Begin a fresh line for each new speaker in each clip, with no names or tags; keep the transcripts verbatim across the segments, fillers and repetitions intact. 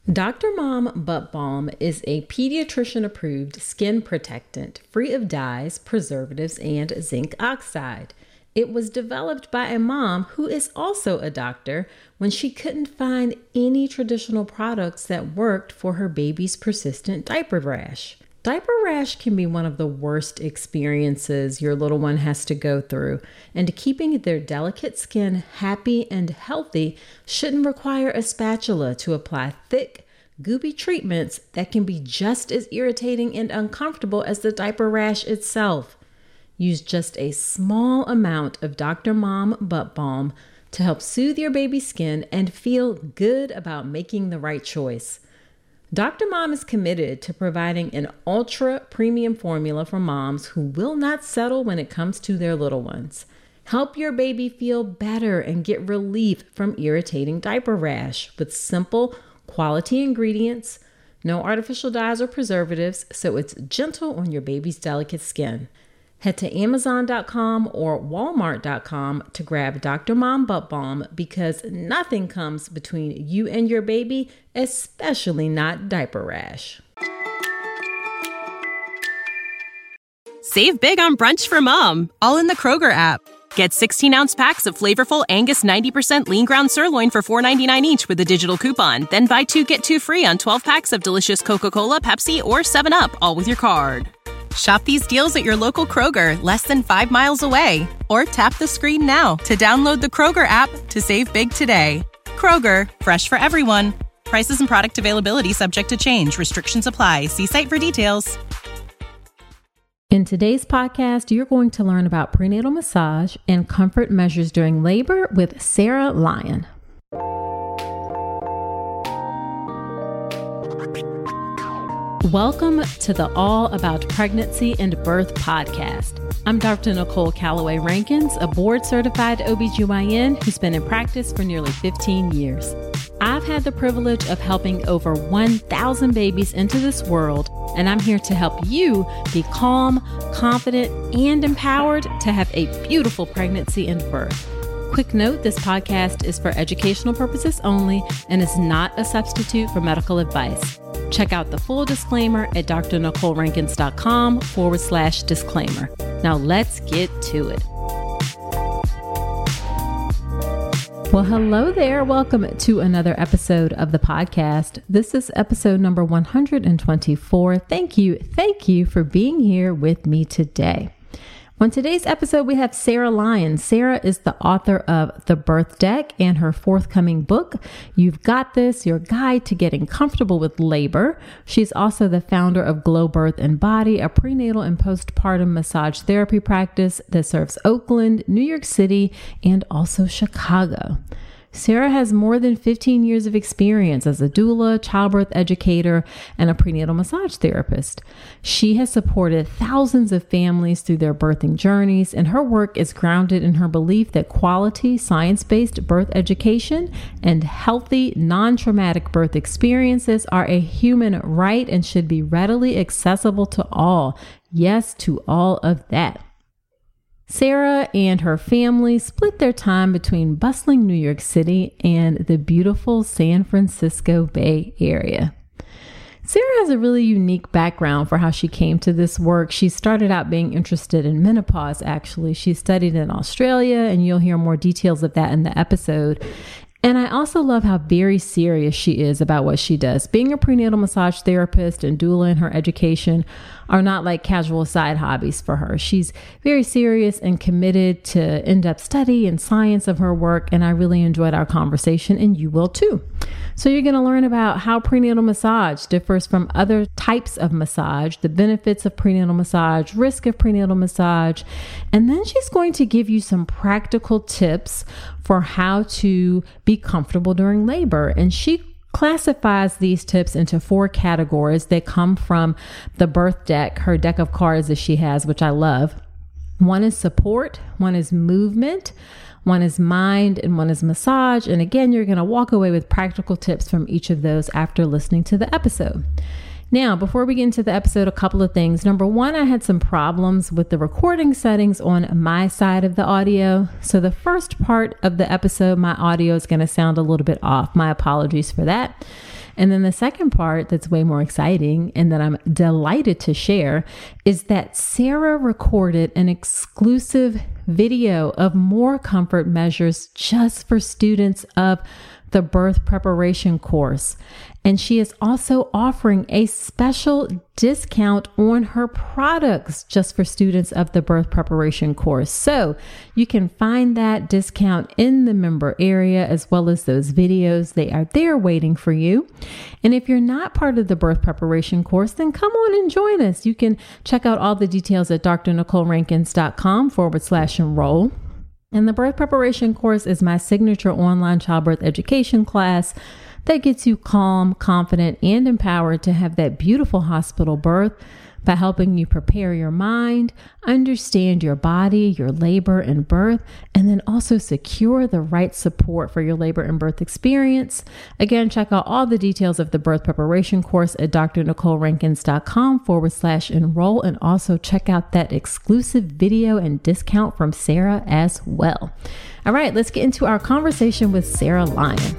Doctor Mom Butt Balm is a pediatrician-approved skin protectant free of dyes, preservatives, and zinc oxide. It was developed by a mom who is also a doctor when she couldn't find any traditional products that worked for her baby's persistent diaper rash. Diaper rash can be one of the worst experiences your little one has to go through, and keeping their delicate skin happy and healthy shouldn't require a spatula to apply thick, goopy treatments that can be just as irritating and uncomfortable as the diaper rash itself. Use just a small amount of Doctor Mom Butt Balm to help soothe your baby's skin and feel good about making the right choice. Doctor Mom is committed to providing an ultra premium formula for moms who will not settle when it comes to their little ones. Help your baby feel better and get relief from irritating diaper rash with simple, quality ingredients, no artificial dyes or preservatives, so it's gentle on your baby's delicate skin. Head to Amazon dot com or Walmart dot com to grab Doctor Mom Butt Balm because nothing comes between you and your baby, especially not diaper rash.
Save big on brunch for mom, all in the Kroger app. Get sixteen-ounce packs of flavorful Angus ninety percent lean ground sirloin for four ninety-nine each with a digital coupon. Then buy two, get two free on twelve packs of delicious Coca-Cola, Pepsi, or seven up, all with your card. Shop these deals at your local Kroger, less than five miles away. Or tap the screen now to download the Kroger app to save big today. Kroger, fresh for everyone. Prices and product availability subject to change. Restrictions apply. See site for details.
In today's podcast, you're going to learn about prenatal massage and comfort measures during labor with Sarah Lyon. Welcome to the All About Pregnancy and Birth podcast. I'm Doctor Nicole Calloway Rankins, a board-certified O B G Y N who's been in practice for nearly fifteen years. I've had the privilege of helping over one thousand babies into this world, and I'm here to help you be calm, confident, and empowered to have a beautiful pregnancy and birth. Quick note, this podcast is for educational purposes only and is not a substitute for medical advice. Check out the full disclaimer at drnicolerankins.com forward slash disclaimer. Now let's get to it. Well, hello there. Welcome to another episode of the podcast. This is episode number one hundred twenty-four. Thank you. Thank you for being here with me today. On today's episode, we have Sarah Lyon. Sarah is the author of The Birth Deck and her forthcoming book, You've Got This, Your Guide to Getting Comfortable with Labor. She's also the founder of Glow Birth and Body, a prenatal and postpartum massage therapy practice that serves Oakland, New York City, and also Chicago. Sarah has more than fifteen years of experience as a doula, childbirth educator, and a prenatal massage therapist. She has supported thousands of families through their birthing journeys, and her work is grounded in her belief that quality, science-based birth education and healthy, non-traumatic birth experiences are a human right and should be readily accessible to all. Yes, to all of that. Sarah and her family split their time between bustling New York City and the beautiful San Francisco Bay Area. Sarah has a really unique background for how she came to this work. She started out being interested in menopause, actually. She studied in Australia, and you'll hear more details of that in the episode. And I also love how very serious she is about what she does. Being a prenatal massage therapist and doula in her education are not like casual side hobbies for her. She's very serious and committed to in-depth study and science of her work, and I really enjoyed our conversation, and you will too. So you're going to learn about how prenatal massage differs from other types of massage, the benefits of prenatal massage, risk of prenatal massage, and then she's going to give you some practical tips for how to be comfortable during labor. And she classifies these tips into four categories. They come from the birth deck, her deck of cards that she has, which I love. One is support, one is movement, one is mind, and one is massage. And again, you're going to walk away with practical tips from each of those after listening to the episode. Now, before we get into the episode, a couple of things. Number one, I had some problems with the recording settings on my side of the audio. So the first part of the episode, my audio is going to sound a little bit off. My apologies for that. And then the second part that's way more exciting and that I'm delighted to share is that Sarah recorded an exclusive video of more comfort measures just for students of the birth preparation course. And she is also offering a special discount on her products just for students of the birth preparation course. So you can find that discount in the member area as well as those videos. They are there waiting for you. And if you're not part of the birth preparation course, then come on and join us. You can check out all the details at drnicolerankins.com forward slash enroll. And the birth preparation course is my signature online childbirth education class that gets you calm, confident, and empowered to have that beautiful hospital birth by helping you prepare your mind, understand your body, your labor and birth, and then also secure the right support for your labor and birth experience. Again, check out all the details of the birth preparation course at drnicolerankins.com forward slash enroll, and also check out that exclusive video and discount from Sarah as well. All right, let's get into our conversation with Sarah Lyon.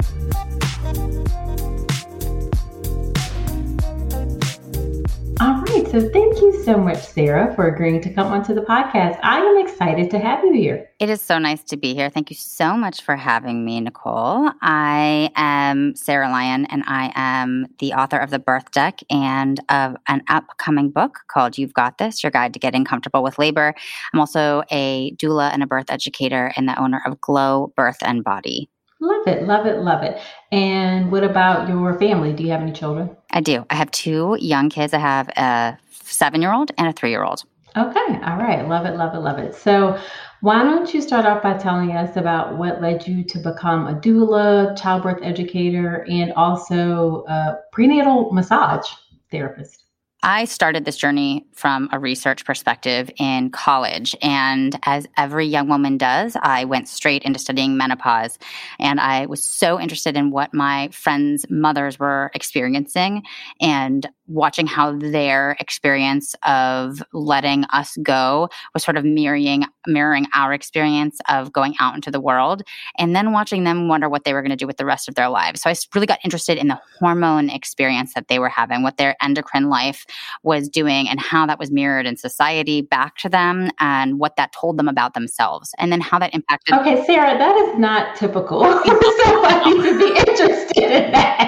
All right. So thank you so much, Sarah, for agreeing to come onto the podcast. I am excited to have you here.
It is so nice to be here. Thank you so much for having me, Nicole. I am Sarah Lyon, and I am the author of The Birth Deck and of an upcoming book called You've Got This, Your Guide to Getting Comfortable with Labor. I'm also a doula and a birth educator and the owner of Glow Birth and Body.
Love it, love it, love it. And what about your family? Do you have any children?
I do. I have two young kids. I have a seven-year-old and a three-year-old.
Okay. All right. Love it, love it, love it. So why don't you start off by telling us about what led you to become a doula, childbirth educator, and also a prenatal massage therapist?
I started this journey from a research perspective in college. And as every young woman does, I went straight into studying menopause. And I was so interested in what my friends' mothers were experiencing and watching how their experience of letting us go was sort of mirroring, mirroring our experience of going out into the world, and then watching them wonder what they were going to do with the rest of their lives. So I really got interested in the hormone experience that they were having, what their endocrine life was doing, and how that was mirrored in society back to them, and what that told them about themselves, and then how that impacted.
Okay, Sarah, that is not typical for somebody to be interested in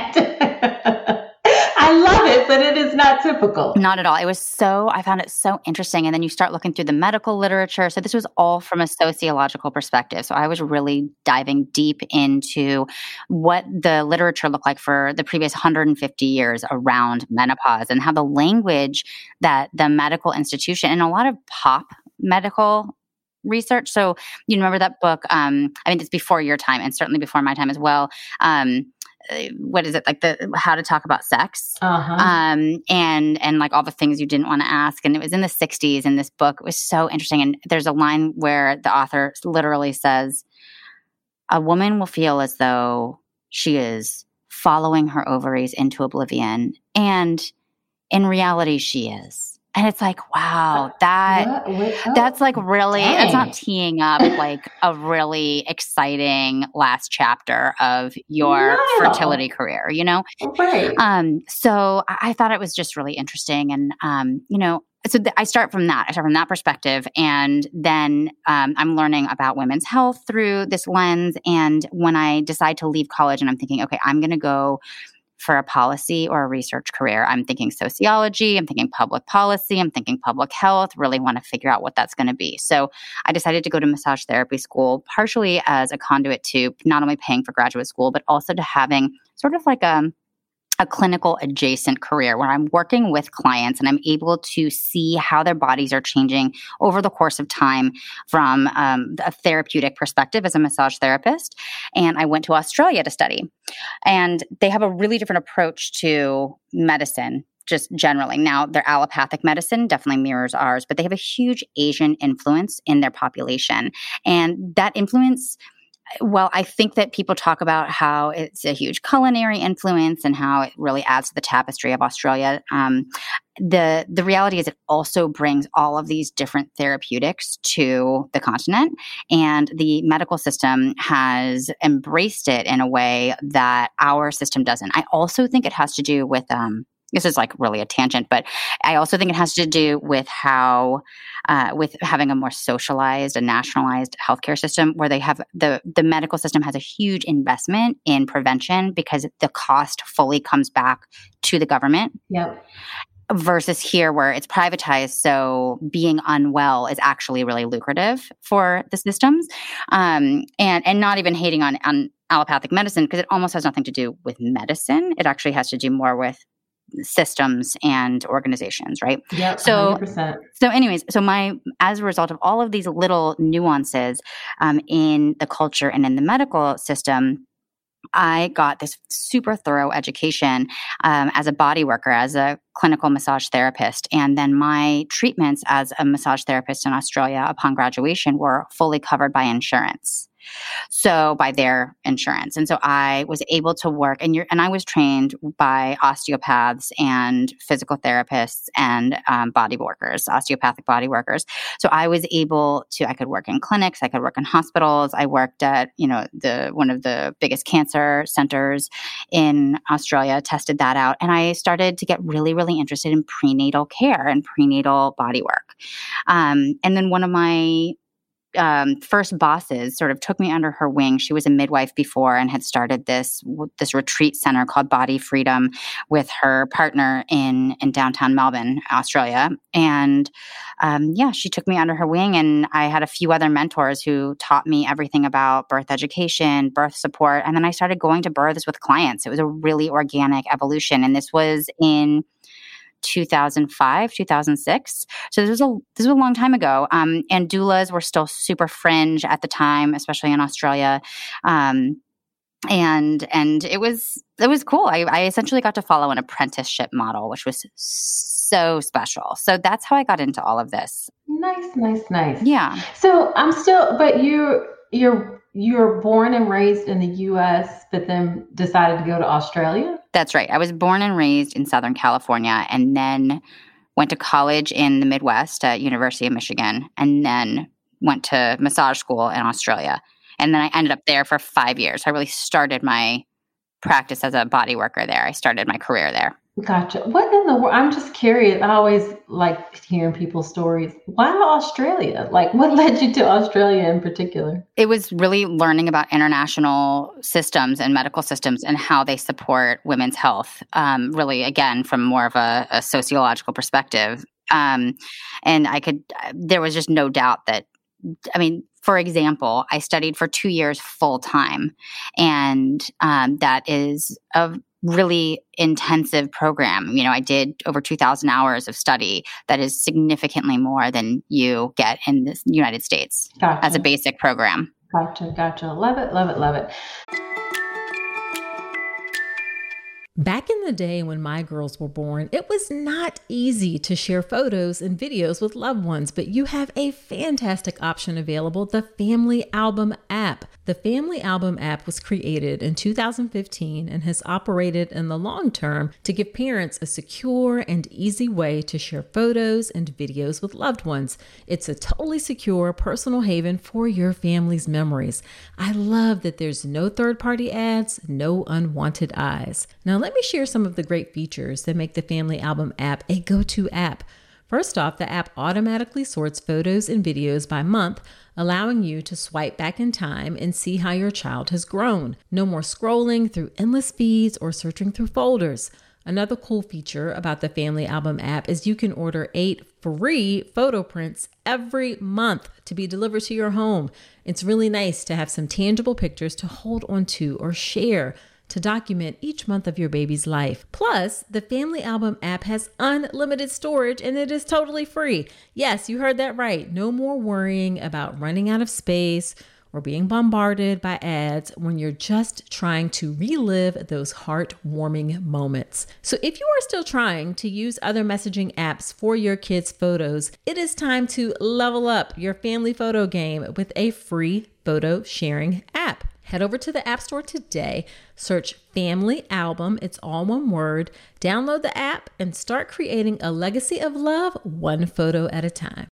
that. I love it, but it is not typical.
Not at all. It was so, I found it so interesting. And then you start looking through the medical literature. So this was all from a sociological perspective. So I was really diving deep into what the literature looked like for the previous one hundred fifty years around menopause, and how the language that the medical institution and a lot of pop medical research. So you remember that book, um, I mean, it's before your time and certainly before my time as well. Um, what is it, like the how to talk about sex,
uh-huh.
um, and and like all the things you didn't want to ask. And it was in the sixties, and this book was so interesting. And there's a line where the author literally says, a woman will feel as though she is following her ovaries into oblivion, and in reality she is. And it's like, wow, that
what? What? Oh,
that's like really,
dang.
That's not teeing up like a really exciting last chapter of your
No.
fertility career, you know?
Right.
Um, so I, I thought it was just really interesting. And, um, you know, so th- I start from that. I start from that perspective. And then um, I'm learning about women's health through this lens. And when I decide to leave college and I'm thinking, okay, I'm going to go for a policy or a research career. I'm thinking sociology, I'm thinking public policy, I'm thinking public health, really want to figure out what that's going to be. So I decided to go to massage therapy school, partially as a conduit to not only paying for graduate school, but also to having sort of like a a clinical adjacent career where I'm working with clients and I'm able to see how their bodies are changing over the course of time from um, a therapeutic perspective as a massage therapist. And I went to Australia to study. And they have a really different approach to medicine, just generally. Now, their allopathic medicine definitely mirrors ours, but they have a huge Asian influence in their population. And that influence well, I think that people talk about how it's a huge culinary influence and how it really adds to the tapestry of Australia. Um, the the reality is it also brings all of these different therapeutics to the continent, and the medical system has embraced it in a way that our system doesn't. I also think it has to do with um, this is like really a tangent, but I also think it has to do with how, uh, with having a more socialized and nationalized healthcare system where they have the, the medical system has a huge investment in prevention because the cost fully comes back to the government.
Yep.
Versus here where it's privatized. So being unwell is actually really lucrative for the systems. Um, and, and not even hating on, on allopathic medicine because it almost has nothing to do with medicine. It actually has to do more with systems and organizations, right?
Yeah.
So,
one hundred percent.
so anyways, so my, as a result of all of these little nuances um, in the culture and in the medical system, I got this super thorough education um, as a body worker, as a clinical massage therapist. And then my treatments as a massage therapist in Australia upon graduation were fully covered by insurance. So by their insurance. And so I was able to work and you're, and I was trained by osteopaths and physical therapists and um, body workers, osteopathic body workers. So I was able to, I could work in clinics, I could work in hospitals. I worked at, you know, the, one of the biggest cancer centers in Australia, tested that out. And I started to get really, really interested in prenatal care and prenatal body work. Um, and then one of my Um, first bosses sort of took me under her wing. She was a midwife before and had started this this retreat center called Body Freedom with her partner in in downtown Melbourne, Australia. And um, yeah, she took me under her wing, and I had a few other mentors who taught me everything about birth education, birth support, and then I started going to births with clients. It was a really organic evolution, and this was in two thousand five, two thousand six. So this was a this was a long time ago. Um, and doulas were still super fringe at the time, especially in Australia. Um, and and it was it was cool. I, I essentially got to follow an apprenticeship model, which was so special. So that's how I got into all of this.
Nice, nice, nice.
Yeah.
So I'm still, but you you're you're born and raised in the U S, but then decided to go to Australia?
That's right. I was born and raised in Southern California and then went to college in the Midwest at University of Michigan and then went to massage school in Australia. And then I ended up there for five years. I really started my practice as a body worker there. I started my career there.
Gotcha. What in the world? I'm just curious. I always like hearing people's stories. Why Australia? Like, what led you to Australia in particular?
It was really learning about international systems and medical systems and how they support women's health, um, really, again, from more of a, a sociological perspective. Um, and I could, there was just no doubt that, I mean, for example, I studied for two years full time, and um, that is a really intensive program. You know, I did over two thousand hours of study. That is significantly more than you get in the United States
Gotcha.
As a basic program.
Gotcha, gotcha. Love it, love it, love it. Back in the day when my girls were born, it was not easy to share photos and videos with loved ones, but you have a fantastic option available, the Family Album app. The Family Album app was created in two thousand fifteen and has operated in the long term to give parents a secure and easy way to share photos and videos with loved ones. It's a totally secure personal haven for your family's memories. I love that there's no third-party ads, no unwanted eyes. Now, let me share some of the great features that make the Family Album app a go-to app. First off, the app automatically sorts photos and videos by month, allowing you to swipe back in time and see how your child has grown. No more scrolling through endless feeds or searching through folders. Another cool feature about the Family Album app is you can order eight free photo prints every month to be delivered to your home. It's really nice to have some tangible pictures to hold on to or share to document each month of your baby's life. Plus, the Family Album app has unlimited storage and it is totally free. Yes, you heard that right. No more worrying about running out of space or being bombarded by ads when you're just trying to relive those heartwarming moments. So if you are still trying to use other messaging apps for your kids' photos, it is time to level up your family photo game with a free photo sharing app. Head over to the App Store today, search Family Album, it's all one word, download the app, and start creating a legacy of love one photo at a time.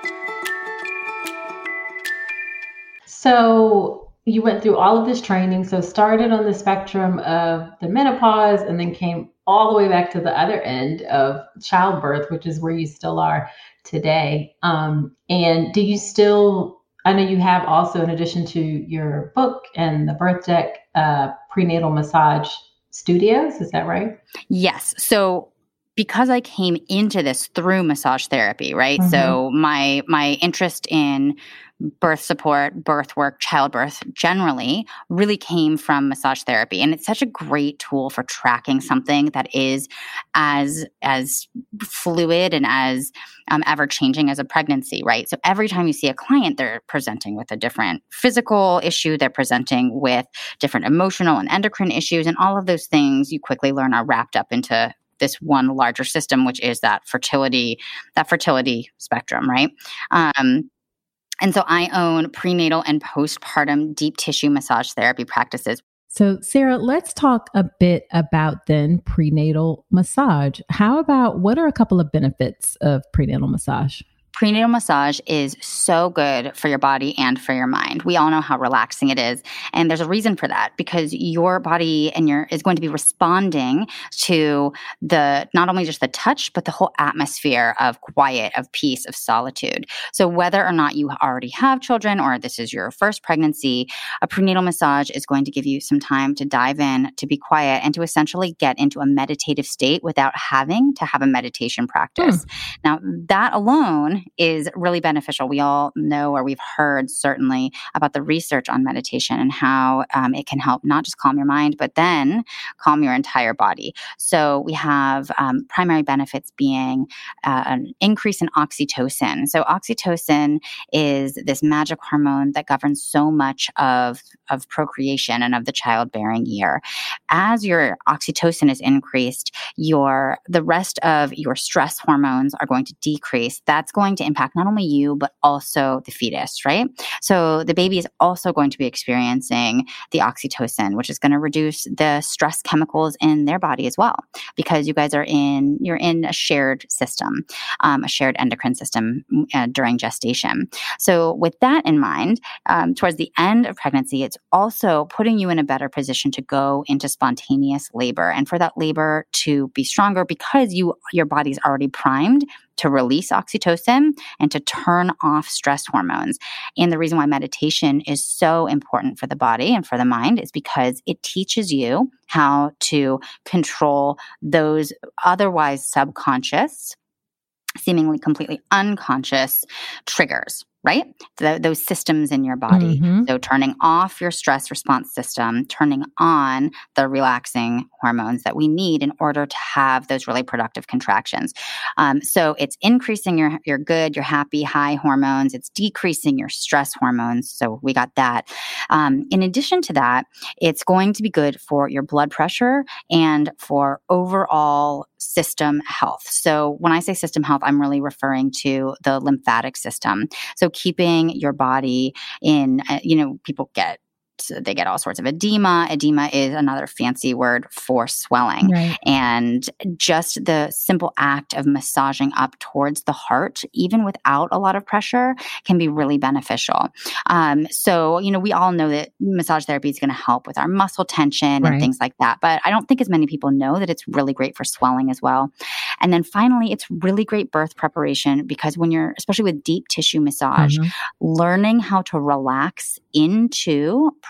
So you went through all of this training, so started on the spectrum of the menopause and then came all the way back to the other end of childbirth, which is where you still are today. Um, and do you still... I know you have also, in addition to your book and the Birth Deck, uh, prenatal massage studios. Is that right?
Yes. So because I came into this through massage therapy, right? Mm-hmm. So my my interest in birth support, birth work, childbirth generally really came from massage therapy. And it's such a great tool for tracking something that is as, as fluid and as um, ever-changing as a pregnancy, right? So every time you see a client, they're presenting with a different physical issue. They're presenting with different emotional and endocrine issues. And all of those things you quickly learn are wrapped up into this one larger system, which is that fertility, that fertility spectrum, right? Um, And so I own prenatal and postpartum deep tissue massage therapy practices.
So Sarah, let's talk a bit about then prenatal massage. How about, what are a couple of benefits of prenatal massage?
Prenatal massage is so good for your body and for your mind. We all know how relaxing it is. And there's a reason for that, because your body and your is going to be responding to the, not only just the touch, but the whole atmosphere of quiet, of peace, of solitude. So whether or not you already have children or this is your first pregnancy, a prenatal massage is going to give you some time to dive in, to be quiet, and to essentially get into a meditative state without having to have a meditation practice. Hmm. Now, that alone is really beneficial. We all know, or we've heard certainly, about the research on meditation and how um, it can help not just calm your mind, but then calm your entire body. So we have um, primary benefits being uh, an increase in oxytocin. So oxytocin is this magic hormone that governs so much of, of procreation and of the childbearing year. As your oxytocin is increased, your the rest of your stress hormones are going to decrease. That's going to impact not only you, but also the fetus, right? So the baby is also going to be experiencing the oxytocin, which is going to reduce the stress chemicals in their body as well, because you guys are in, you're in a shared system, um, a shared endocrine system uh, during gestation. So with that in mind, um, towards the end of pregnancy, it's also putting you in a better position to go into spontaneous labor, and for that labor to be stronger because you your body's already primed to release oxytocin and to turn off stress hormones. And the reason why meditation is so important for the body and for the mind is because it teaches you how to control those otherwise subconscious, seemingly completely unconscious triggers, right? The, those systems in your body. Mm-hmm. So turning off your stress response system, turning on the relaxing hormones that we need in order to have those really productive contractions. Um, so it's increasing your, your good, your happy, high hormones. It's decreasing your stress hormones. So we got that. Um, in addition to that, it's going to be good for your blood pressure and for overall system health. So when I say system health, I'm really referring to the lymphatic system. So keeping your body in, uh, you know, people get, they get all sorts of edema. Edema is another fancy word for swelling. Right. And just the simple act of massaging up towards the heart, even without a lot of pressure, can be really beneficial. Um, so, you know, we all know that massage therapy is going to help with our muscle tension right. and things like that. But I don't think as many people know that it's really great for swelling as well. And then finally, it's really great birth preparation, because when you're, especially with deep tissue massage, mm-hmm. learning how to relax into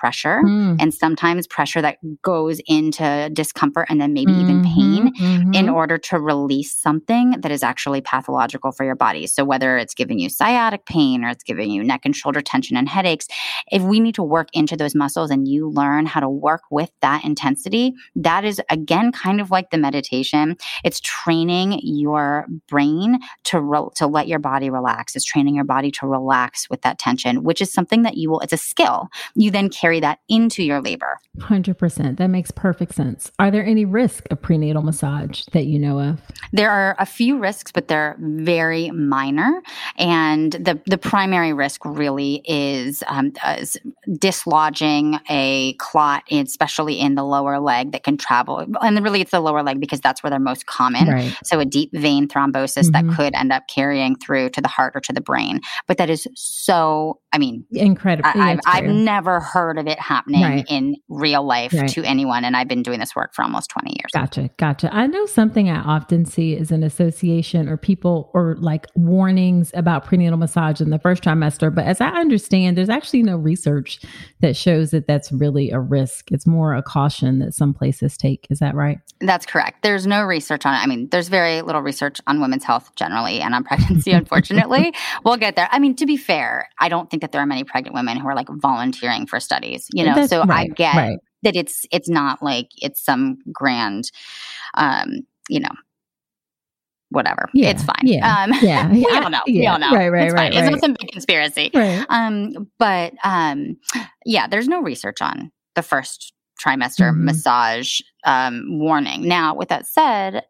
pressure
Mm.
and sometimes pressure that goes into discomfort and then maybe even
Mhm,
pain
mhm.
in order to release something that is actually pathological for your body. So whether it's giving you sciatic pain or it's giving you neck and shoulder tension and headaches, if we need to work into those muscles and you learn how to work with that intensity, that is again kind of like the meditation. It's training your brain to re- to let your body relax. It's training your body to relax with that tension, which is something that you will, it's a skill. You then carry that into your labor.
one hundred percent. That makes perfect sense. Are there any risks of prenatal massage that you know of?
There are a few risks, but they're very minor. And the, the primary risk really is, um, is dislodging a clot, especially in the lower leg that can travel. And really it's the lower leg because that's where they're most common.
Right.
So a deep vein thrombosis
Mhm.
that could end up carrying through to the heart or to the brain. But that is so, I mean,
Incredible.
I,
Yeah,
I've,
it's
I've
rare.
never heard of it happening
Right.
in real life
Right.
to anyone. And I've been doing this work for almost twenty years.
Gotcha. Gotcha. I know something I often see is an association or people or like warnings about prenatal massage in the first trimester. But as I understand, there's actually no research that shows that that's really a risk. It's more a caution that some places take. Is that right?
That's correct. There's no research on it. I mean, there's very little research on women's health generally and on pregnancy, unfortunately. We'll get there. I mean, to be fair, I don't think that there are many pregnant women who are like volunteering for studies, you know,
That's
so I
right,
get
right.
that it's, it's not like it's some grand, um, you know, whatever.
Yeah,
It's fine.
yeah,
Um,
yeah,
we
yeah,
all know.
yeah.
We all know.
Right, right,
it's
right,
fine. It's
right.
not some big conspiracy.
Right.
Um, but um, yeah, there's no research on the first trimester
Mhm.
massage um, warning. Now, with that said,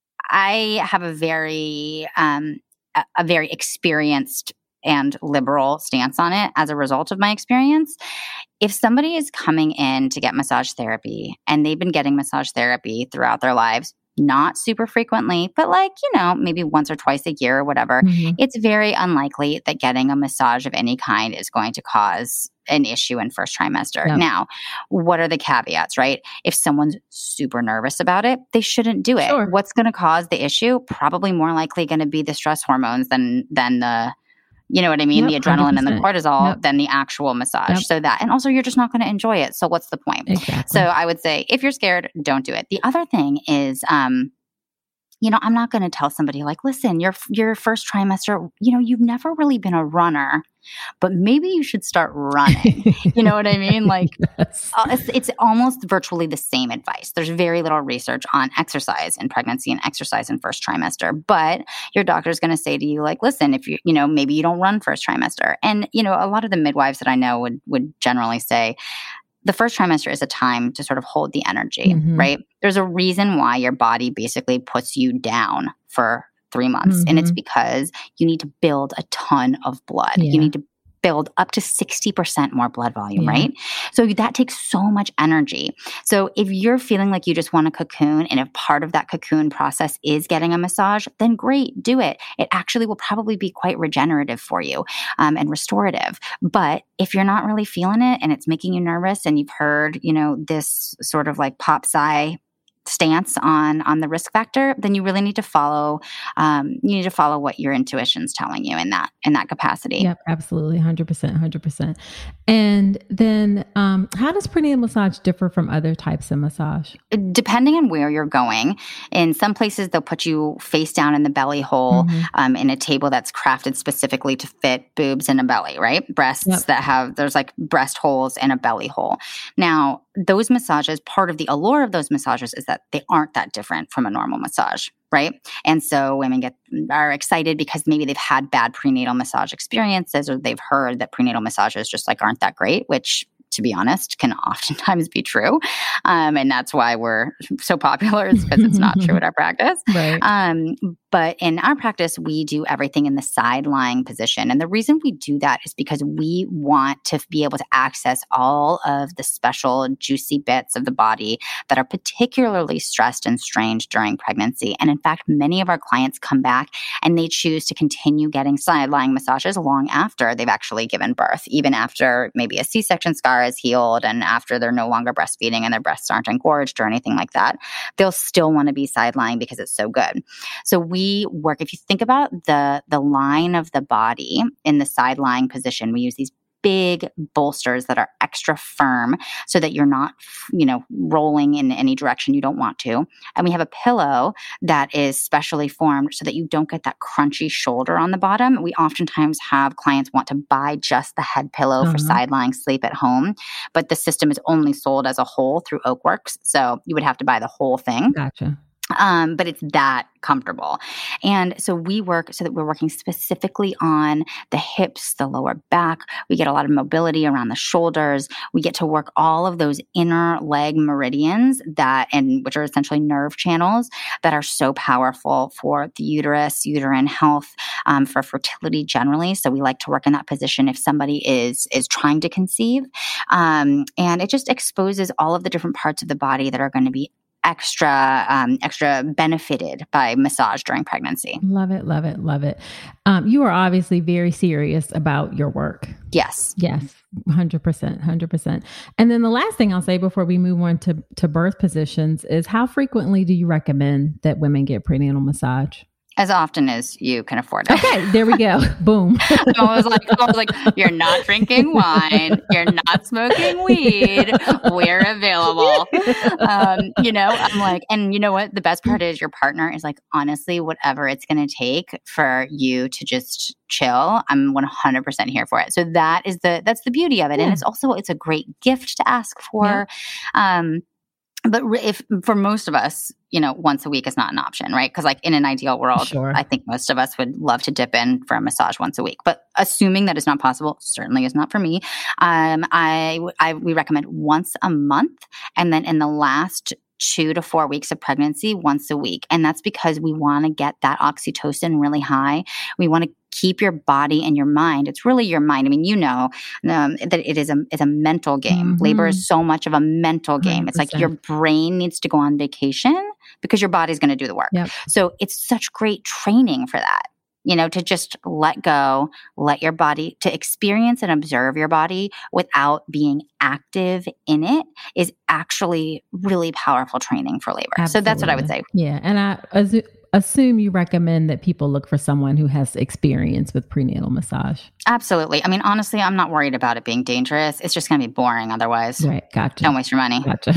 I have a very um, a, a very experienced and liberal stance on it as a result of my experience. If somebody is coming in to get massage therapy and they've been getting massage therapy throughout their lives, not super frequently, but like, you know, maybe once or twice a year or whatever,
Mhm.
it's very unlikely that getting a massage of any kind is going to cause an issue in first trimester.
Yep.
Now, what are the caveats, right? If someone's super nervous about it, they shouldn't do it.
Sure.
What's going to cause the issue? Probably more likely going to be the stress hormones than than the, you know what I mean?
Yep,
the adrenaline and the
one hundred percent.
cortisol
Yep.
than the actual massage.
Yep.
So that, and also you're just not going to enjoy it. So what's the point?
Exactly.
So I would say if you're scared, don't do it. The other thing is, um, you know, I'm not going to tell somebody like, listen, your your first trimester, you know, you've never really been a runner, but maybe you should start running. You know what I mean? Like,
Yes.
uh, it's, it's almost virtually the same advice. There's very little research on exercise in pregnancy and exercise in first trimester, but your doctor's going to say to you, like, listen, if you, you know, maybe you don't run first trimester. And, you know, a lot of the midwives that I know would would generally say, the first trimester is a time to sort of hold the energy,
Mhm.
right? There's a reason why your body basically puts you down for three months. And it's
Mhm.
because you need to build a ton of blood.
Yeah.
You need to build up to sixty percent more blood volume,
Yeah.
right? So that takes so much energy. So if you're feeling like you just want a cocoon and if part of that cocoon process is getting a massage, then great, do it. It actually will probably be quite regenerative for you um, and restorative. But if you're not really feeling it and it's making you nervous and you've heard, you know, this sort of like pop sci stance on on the risk factor, then you really need to follow um, you need to follow what your intuition's telling you in that in that capacity.
Yep, absolutely. one hundred percent, one hundred percent. And then um, how does prenatal massage differ from other types of massage?
Depending on where you're going, in some places they'll put you face down in the belly hole
Mhm.
um, in a table that's crafted specifically to fit boobs and a belly, right? Breasts
Yep.
that have, there's like breast holes and a belly hole. Now, those massages, part of the allure of those massages is that they aren't that different from a normal massage, right? And so women get are excited because maybe they've had bad prenatal massage experiences or they've heard that prenatal massages just like aren't that great, which to be honest, can oftentimes be true. Um, and that's why we're so popular is because it's not true in our practice.
Right.
Um, but in our practice, we do everything in the side lying position. And the reason we do that is because we want to be able to access all of the special juicy bits of the body that are particularly stressed and strained during pregnancy. And in fact, many of our clients come back and they choose to continue getting side lying massages long after they've actually given birth, even after maybe a C-section scar is healed and after they're no longer breastfeeding and their breasts aren't engorged or anything like that. They'll still want to be side lying because it's so good. So we work, if you think about the, the line of the body in the side lying position, we use these big bolsters that are extra firm so that you're not, you know, rolling in any direction you don't want to. And we have a pillow that is specially formed so that you don't get that crunchy shoulder on the bottom. We oftentimes have clients want to buy just the head pillow uh-huh. for side lying sleep at home, but the system is only sold as a whole through Oakworks. So you would have to buy the whole thing.
Gotcha.
Um, but it's that comfortable. And so we work so that we're working specifically on the hips, the lower back. We get a lot of mobility around the shoulders. We get to work all of those inner leg meridians that, and which are essentially nerve channels that are so powerful for the uterus, uterine health, um, for fertility generally. So we like to work in that position if somebody is, is trying to conceive. Um, and it just exposes all of the different parts of the body that are going to be extra um, extra benefited by massage during pregnancy.
Love it, love it, love it. Um, you are obviously very serious about your work.
Yes.
Yes, one hundred percent, one hundred percent. And then the last thing I'll say before we move on to, to birth positions is how frequently do you recommend that women get prenatal massage?
As often as you can afford it.
Okay, there we go. Boom.
I was like, I was like, you're not drinking wine, you're not smoking weed, we're available. Um, you know, I'm like, and you know what? The best part is your partner is like, honestly, whatever it's going to take for you to just chill, I'm one hundred percent here for it. So that is the that's the beauty of it, yeah. And it's also it's a great gift to ask for. Yeah. Um, But if for most of us, you know, once a week is not an option, right? Because like in an ideal world,
sure.
I think most of us would love to dip in for a massage once a week. But assuming that is not possible, certainly is not for me. Um, I, I we recommend once a month, and then in the last two to four weeks of pregnancy, once a week. And that's because we want to get that oxytocin really high. We want to keep your body and your mind. It's really your mind. I mean, you know um, that it is a it's a mental game. Mm-hmm. Labor is so much of a mental game. one hundred percent. It's like your brain needs to go on vacation because your body's going to do the work.
Yep.
So it's such great training for that. You know, to just let go, let your body, to experience and observe your body without being active in it is actually really powerful training for labor. Absolutely. So that's what I would say.
Yeah. And I assu- assume you recommend that people look for someone who has experience with prenatal massage.
Absolutely. I mean, honestly, I'm not worried about it being dangerous. It's just going to be boring otherwise.
Right. Gotcha.
Don't waste your money.
Gotcha.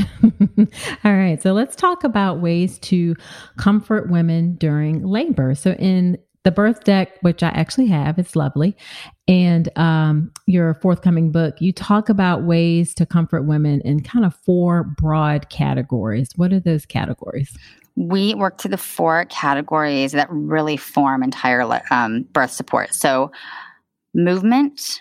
All right. So let's talk about ways to comfort women during labor. So in the birth deck, which I actually have, it's lovely. And um, your forthcoming book, you talk about ways to comfort women in kind of four broad categories. What are those categories?
We work through the four categories that really form entire um, birth support. So movement,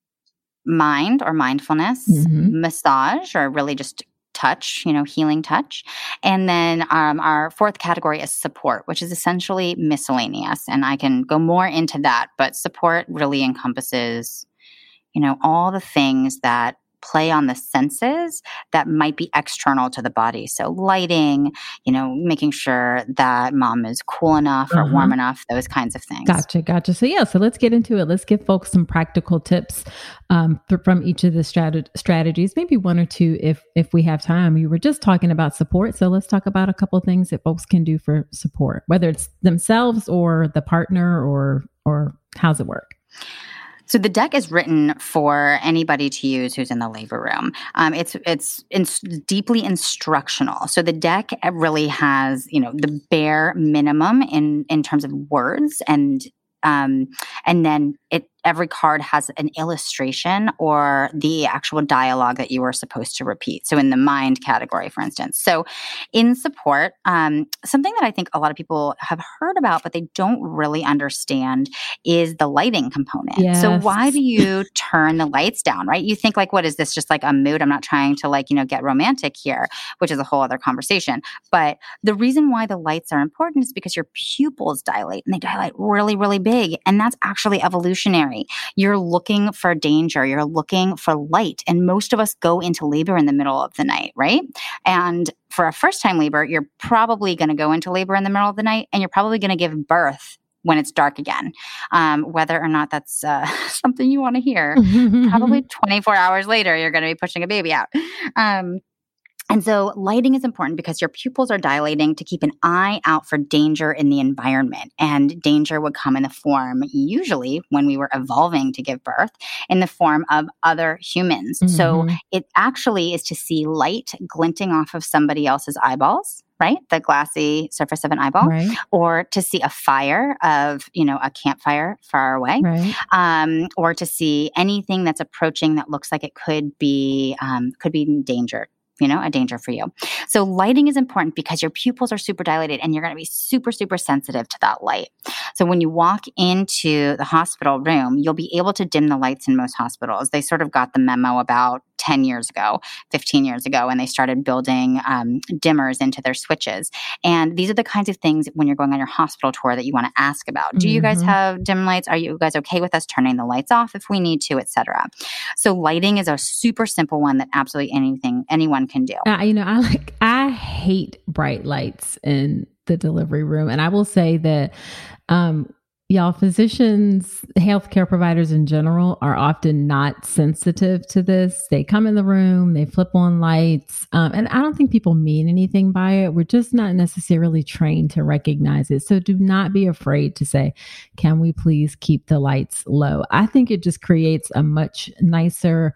mind or mindfulness, mm-hmm. massage or really just touch, you know, healing touch. And then um, our fourth category is support, which is essentially miscellaneous. And I can go more into that, but support really encompasses, you know, all the things that play on the senses that might be external to the body. So lighting, you know, making sure that mom is cool enough or uh-huh. warm enough, those kinds of things.
Gotcha. Gotcha. So yeah, so let's get into it. Let's give folks some practical tips um, th- from each of the strat- strategies, maybe one or two if if we have time. You were just talking about support. So let's talk about a couple of things that folks can do for support, whether it's themselves or the partner or or how's it work?
So the deck is written for anybody to use who's in the labor room. Um, it's it's in, deeply instructional. So the deck really has, you know, the bare minimum in in terms of words, and um, and then it every card has an illustration or the actual dialogue that you were supposed to repeat. So in the mind category, for instance. So in support, um, something that I think a lot of people have heard about, but they don't really understand is the lighting component.
Yes.
So why do you turn the lights down, right? You think like, what is this? Just like a mood? I'm not trying to like, you know, get romantic here, which is a whole other conversation. But the reason why the lights are important is because your pupils dilate, and they dilate really, really big. And that's actually evolutionary. You're looking for danger. You're looking for light. And most of us go into labor in the middle of the night, right? And for a first-time labor, you're probably going to go into labor in the middle of the night, and you're probably going to give birth when it's dark again. Um, whether or not that's uh, something you want to hear, probably twenty-four hours later, you're going to be pushing a baby out. Um, And so lighting is important because your pupils are dilating to keep an eye out for danger in the environment. And danger would come in the form, usually when we were evolving to give birth, in the form of other humans. Mm-hmm. So it actually is to see light glinting off of somebody else's eyeballs, right? The glassy surface of an eyeball, right. Or to see a fire of, you know, a campfire far away, right. um, or to see anything that's approaching that looks like it could be, um, could be in danger. You know, a danger for you. So lighting is important because your pupils are super dilated and you're going to be super, super sensitive to that light. So when you walk into the hospital room, you'll be able to dim the lights in most hospitals. They sort of got the memo about ten years ago, fifteen years ago, and they started building um, dimmers into their switches. And these are the kinds of things when you're going on your hospital tour that you want to ask about. Do mm-hmm. you guys have dim lights? Are you guys okay with us turning the lights off if we need to, et cetera? So lighting is a super simple one that absolutely anything, anyone can do.
Uh, you know, I like, I hate bright lights in the delivery room. And I will say that, um, y'all, physicians, healthcare providers in general are often not sensitive to this. They come in the room, they flip on lights, um, and I don't think people mean anything by it. We're just not necessarily trained to recognize it. So do not be afraid to say, can we please keep the lights low? I think it just creates a much nicer,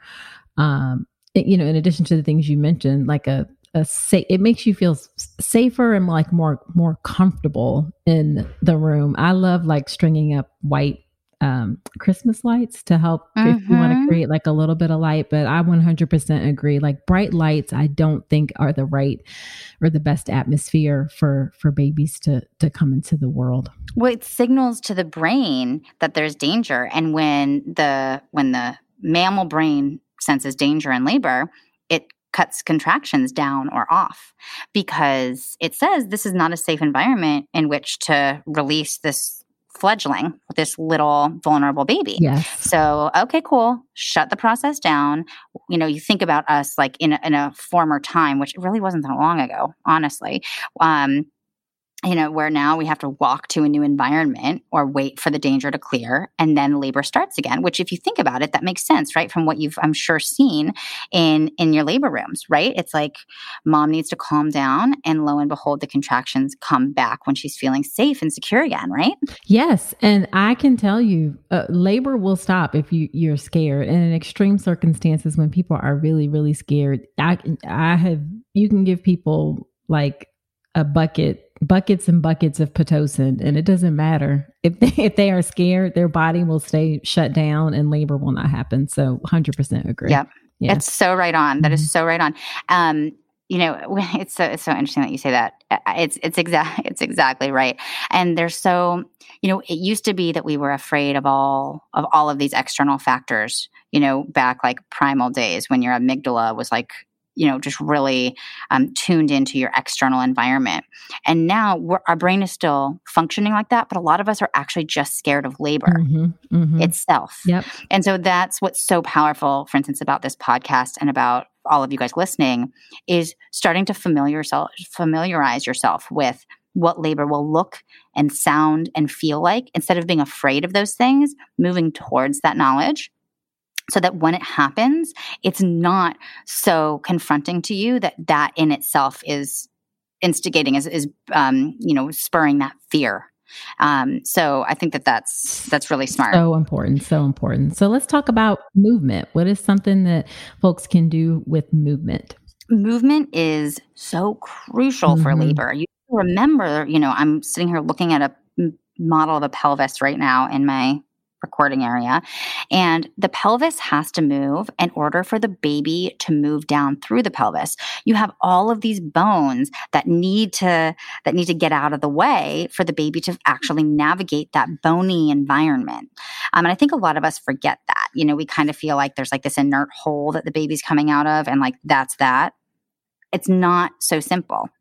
um, you know, in addition to the things you mentioned, like a A sa- it makes you feel safer and like more more comfortable in the room. I love like stringing up white um, Christmas lights to help mm-hmm. if you want to create like a little bit of light. But I one hundred percent agree. Like bright lights, I don't think are the right or the best atmosphere for for babies to to come into the world.
Well, it signals to the brain that there's danger, and when the when the mammal brain senses danger in labor, it cuts contractions down or off because it says this is not a safe environment in which to release this fledgling, this little vulnerable baby.
Yes.
So, okay, cool. Shut the process down. You know, you think about us like in a, in a former time, which really wasn't that long ago, honestly. Um, you know, where now we have to walk to a new environment or wait for the danger to clear and then labor starts again, which if you think about it, that makes sense, right? From what you've, I'm sure, seen in, in your labor rooms, right? It's like mom needs to calm down and lo and behold, the contractions come back when she's feeling safe and secure again, right?
Yes. And I can tell you, uh, labor will stop if you, you're scared. And in extreme circumstances, when people are really, really scared, I, I have, you can give people like a bucket buckets and buckets of Pitocin, and it doesn't matter if they, if they are scared, their body will stay shut down and labor will not happen. So one hundred percent agree.
Yep. Yeah. It's so right on. That mm-hmm. is so right on. Um, you know, it's so, it's so interesting that you say that. It's, it's exactly, it's exactly right. And there's so, you know, it used to be that we were afraid of all, of all of these external factors, you know, back like primal days when your amygdala was like, you know, just really um, tuned into your external environment. And now we're, our brain is still functioning like that, but a lot of us are actually just scared of labor mm-hmm, mm-hmm. itself.
Yep.
And so that's what's so powerful, for instance, about this podcast and about all of you guys listening, is starting to familiar yourself, familiarize yourself with what labor will look and sound and feel like, instead of being afraid of those things, moving towards that knowledge. So that when it happens, it's not so confronting to you that that in itself is instigating, is, is um, you know, spurring that fear. Um, so I think that that's, that's really smart.
So important. So important. So let's talk about movement. What is something that folks can do with movement?
Movement is so crucial mm-hmm. for labor. You remember, you know, I'm sitting here looking at a model of a pelvis right now in my recording area. And the pelvis has to move in order for the baby to move down through the pelvis. You have all of these bones that need to, that need to get out of the way for the baby to actually navigate that bony environment. Um, and I think a lot of us forget that. You know, we kind of feel like there's like this inert hole that the baby's coming out of, and like, that's that. It's not so simple.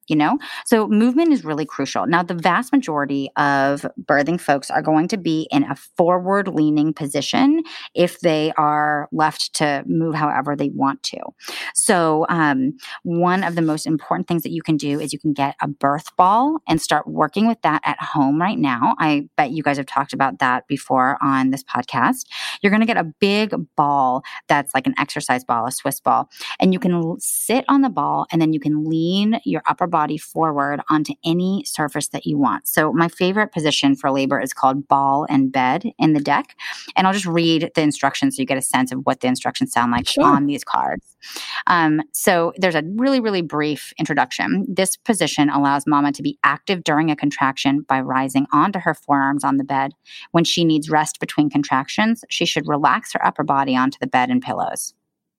you know? So movement is really crucial. Now, the vast majority of birthing folks are going to be in a forward-leaning position if they are left to move however they want to. So um, one of the most important things that you can do is you can get a birth ball and start working with that at home right now. I bet you guys have talked about that before on this podcast. You're going to get a big ball that's like an exercise ball, a Swiss ball, and you can l- sit on the ball and then you can lean your upper body forward onto any surface that you want. So my favorite position for labor is called ball and bed in the deck. And I'll just read the instructions so you get a sense of what the instructions sound like
Sure.
on these cards. Um, so there's a really, really brief introduction. This position allows mama to be active during a contraction by rising onto her forearms on the bed. When she needs rest between contractions, she should relax her upper body onto the bed and pillows.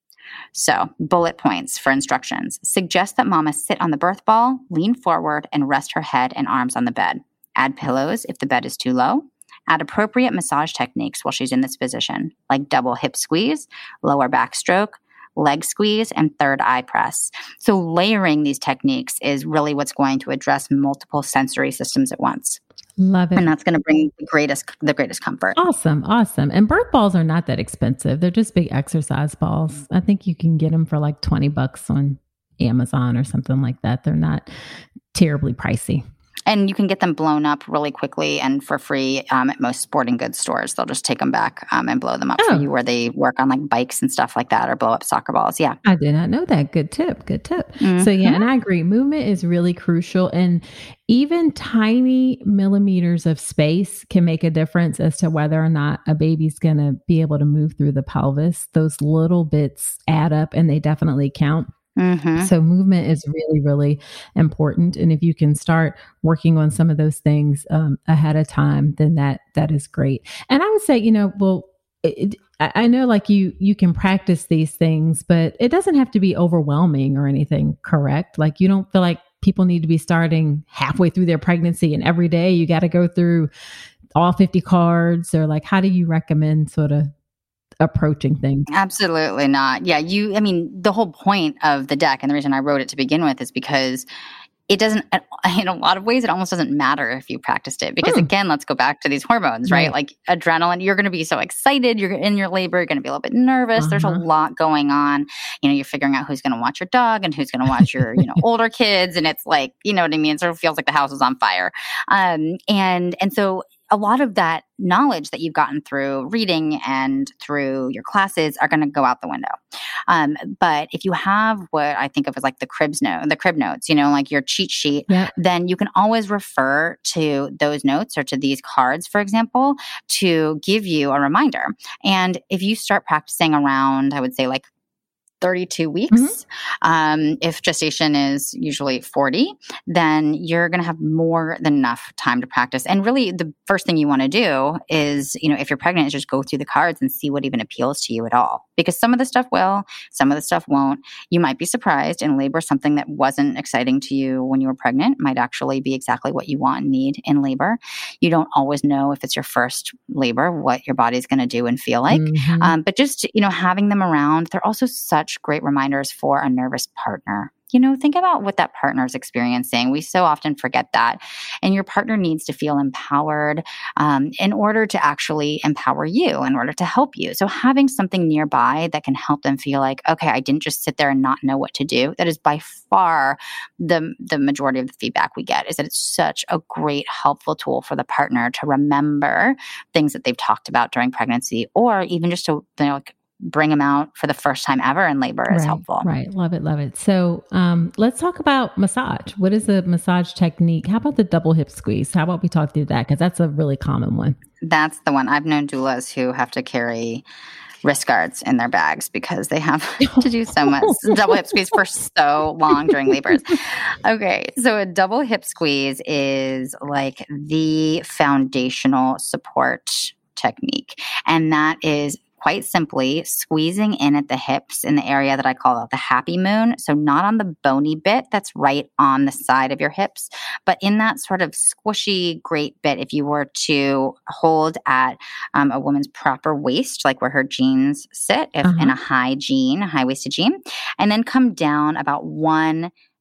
So, bullet points for instructions. Suggest that mama sit on the birth ball, lean forward, and rest her head and arms on the bed. Add pillows if the bed is too low. Add appropriate massage techniques while she's in this position, like double hip squeeze, lower back stroke, leg squeeze, and third eye press. So layering these techniques is really what's going to address multiple sensory systems at once.
Love it.
And that's going to bring the greatest, the greatest comfort.
Awesome. Awesome. And birth balls are not that expensive. They're just big exercise balls. I think you can get them for like twenty bucks on Amazon or something like that. They're not terribly pricey.
And you can get them blown up really quickly and for free um, at most sporting goods stores. They'll just take them back um, and blow them up
Oh.
for you where they work on like bikes and stuff like that or blow up soccer balls. Yeah.
I did not know that. Good tip. Good tip.
Mhm.
So yeah, and I agree. Movement is really crucial. And even tiny millimeters of space can make a difference as to whether or not a baby's going to be able to move through the pelvis. Those little bits add up and they definitely count.
Mm-hmm.
So movement is really, really important. And if you can start working on some of those things um, ahead of time, then that that is great. And I would say, you know, well, it, I I know like you you can practice these things, but it doesn't have to be overwhelming or anything, correct? Like you don't feel like people need to be starting halfway through their pregnancy and every day you got to go through all fifty cards, or like how do you recommend sort of approaching things?
Absolutely not. Yeah, you, I mean, the whole point of the deck and the reason I wrote it to begin with is because it doesn't, in a lot of ways, it almost doesn't matter if you practiced it. Because
Hmm.
again, let's go back to these hormones, right?
Right.
Like adrenaline, you're going to be so excited. You're in your labor. You're going to be a little bit nervous. There's a
Uh-huh.
lot going on. You know, you're figuring out who's going to watch your dog and who's going to watch your, you know, older kids. And it's like, you know what I mean? It sort of feels like the house is on fire. Um, and, and so a lot of that knowledge that you've gotten through reading and through your classes are going to go out the window. Um, but if you have what I think of as like the cribs note, the crib notes, you know, like your cheat sheet,
Yeah.
then you can always refer to those notes or to these cards, for example, to give you a reminder. And if you start practicing around, I would say like thirty-two weeks.
Mm-hmm.
Um, if gestation is usually forty, then you're going to have more than enough time to practice. And really the first thing you want to do is, you know, if you're pregnant, is just go through the cards and see what even appeals to you at all. Because some of the stuff will, some of the stuff won't. You might be surprised in labor. Something that wasn't exciting to you when you were pregnant might actually be exactly what you want and need in labor. You don't always know if it's your first labor, what your body's going to do and feel like.
Mhm.
Um, but just, you know, having them around, they're also such great reminders for a nervous partner. You know, think about what that partner is experiencing. We so often forget that. And your partner needs to feel empowered um, in order to actually empower you, in order to help you. So having something nearby that can help them feel like, okay, I didn't just sit there and not know what to do. That is by far the, the majority of the feedback we get, is that it's such a great, helpful tool for the partner to remember things that they've talked about during pregnancy, or even just to, you know, like, bring them out for the first time ever in labor is
Right,
helpful.
Right. Love it. Love it. So um, let's talk about massage. What is the massage technique? How about the double hip squeeze? How about we talk through that? Because that's a really common one.
That's the one. I've known doulas who have to carry wrist guards in their bags because they have to do so much double hip squeeze for so long during labors. Okay. So a double hip squeeze is like the foundational support technique. And that is quite simply squeezing in at the hips in the area that I call the happy moon. So not on the bony bit that's right on the side of your hips, but in that sort of squishy, great bit. If you were to hold at um, a woman's proper waist, like where her jeans sit, if
Uh-huh.
in a high jean, a high-waisted jean, and then come down about one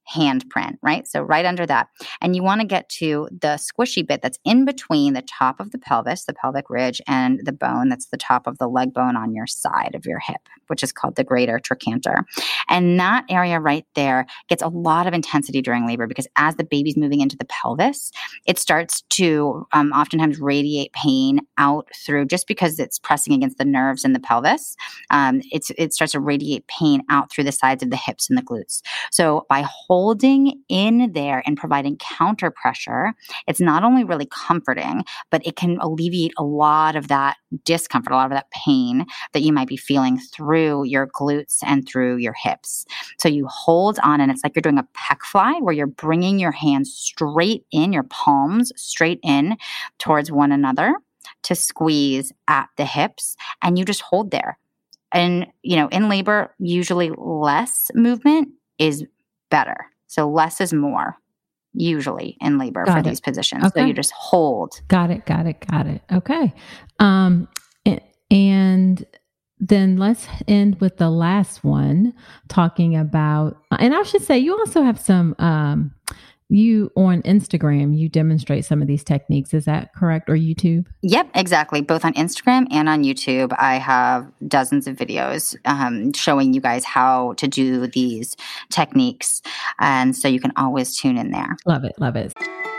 handprint, right? So right under that. And you want to get to the squishy bit that's in between the top of the pelvis, the pelvic ridge, and the bone that's the top of the leg bone on your side of your hip, which is called the greater trochanter. And that area right there gets a lot of intensity during labor because as the baby's moving into the pelvis, it starts to um, oftentimes radiate pain out through, just because it's pressing against the nerves in the pelvis, um, it's, it starts to radiate pain out through the sides of the hips and the glutes. So by holding in there and providing counter pressure, it's not only really comforting, but it can alleviate a lot of that discomfort, a lot of that pain that you might be feeling through your glutes and through your hips. So you hold on, and it's like you're doing a pec fly where you're bringing your hands straight in, your palms straight in towards one another to squeeze at the hips, and you just hold there. And, you know, in labor, usually less movement is better. So less is more, usually in labor
Got
for
it.
these positions.
Okay.
So you just hold.
Got it. Got it. Got it. Okay. Um, and, and then let's end with the last one, talking about, and I should say, you also have some, um, you on Instagram, you demonstrate some of these techniques. Is that correct? Or YouTube?
Yep, exactly. Both on Instagram and on YouTube, I have dozens of videos um, showing you guys how to do these techniques. And so you can always tune in there.
Love it. Love it.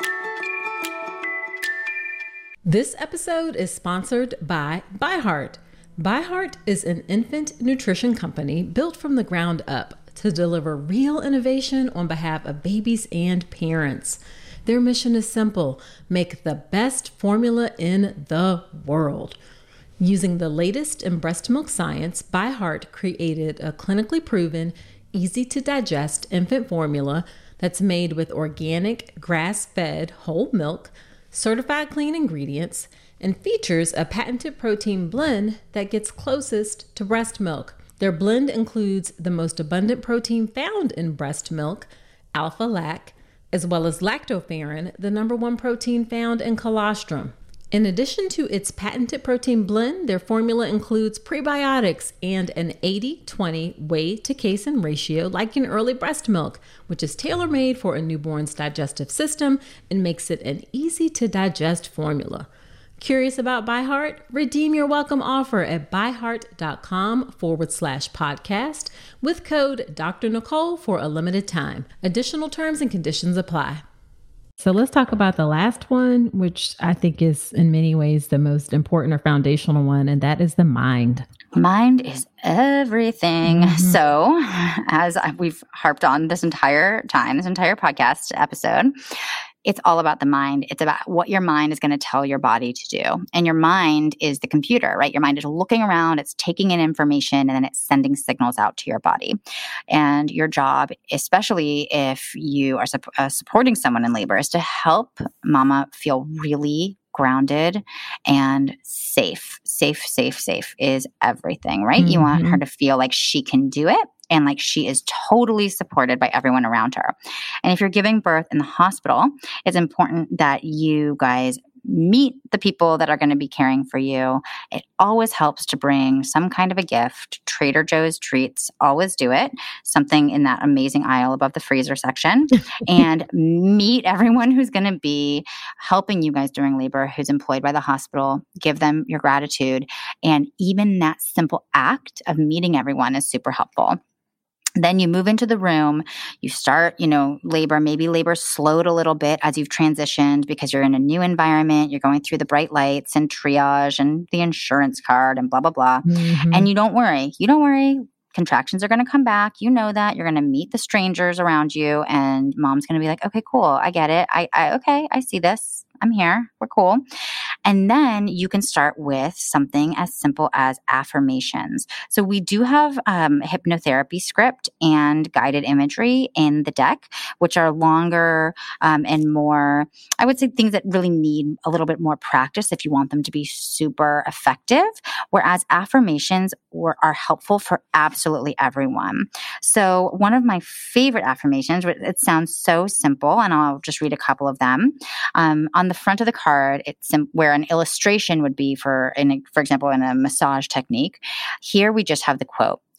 This episode is sponsored by ByHeart. ByHeart is an infant nutrition company built from the ground up to deliver real innovation on behalf of babies and parents. Their mission is simple: make the best formula in the world. Using the latest in breast milk science, ByHeart created a clinically proven, easy to digest infant formula that's made with organic, grass-fed whole milk, certified clean ingredients, and features a patented protein blend that gets closest to breast milk. Their blend includes the most abundant protein found in breast milk, alpha-lac, as well as lactoferrin, the number one protein found in colostrum. In addition to its patented protein blend, their formula includes prebiotics and an eighty twenty weight to casein ratio like in early breast milk, which is tailor-made for a newborn's digestive system and makes it an easy-to-digest formula. Curious about ByHeart? Redeem your welcome offer at byheart.com forward slash podcast with code Doctor Nicole for a limited time. Additional terms and conditions apply. So let's talk about the last one, which I think is in many ways the most important or foundational one, and that is the mind.
Mind is everything. Mm-hmm. So as we've harped on this entire time, this entire podcast episode, it's all about the mind. It's about what your mind is going to tell your body to do. And your mind is the computer, right? Your mind is looking around, it's taking in information, and then it's sending signals out to your body. And your job, especially if you are su- uh, supporting someone in labor, is to help mama feel really grounded and safe. Safe, safe, safe is everything, right? Mm-hmm. You want her to feel like she can do it and like she is totally supported by everyone around her. And if you're giving birth in the hospital, it's important that you guys meet the people that are going to be caring for you. It always helps to bring some kind of a gift. Trader Joe's treats, always do it. Something in that amazing aisle above the freezer section. And meet everyone who's going to be helping you guys during labor, who's employed by the hospital. Give them your gratitude. And even that simple act of meeting everyone is super helpful. Then you move into the room, you start, you know, labor, maybe labor slowed a little bit as you've transitioned because you're in a new environment, you're going through the bright lights and triage and the insurance card and blah, blah, blah. Mm-hmm. And you don't worry, you don't worry. Contractions are going to come back. You know that. You're going to meet the strangers around you and mom's going to be like, okay, cool. I get it. I, I, okay, I see this. I'm here. We're cool. And then you can start with something as simple as affirmations. So we do have um, a hypnotherapy script and guided imagery in the deck, which are longer um, and more, I would say, things that really need a little bit more practice if you want them to be super effective, whereas affirmations were, are helpful for absolutely everyone. So one of my favorite affirmations, it sounds so simple, and I'll just read a couple of them. Um, on the front of the card, it's sim- where an illustration would be for, in, for example, in a massage technique. Here we just have the quote: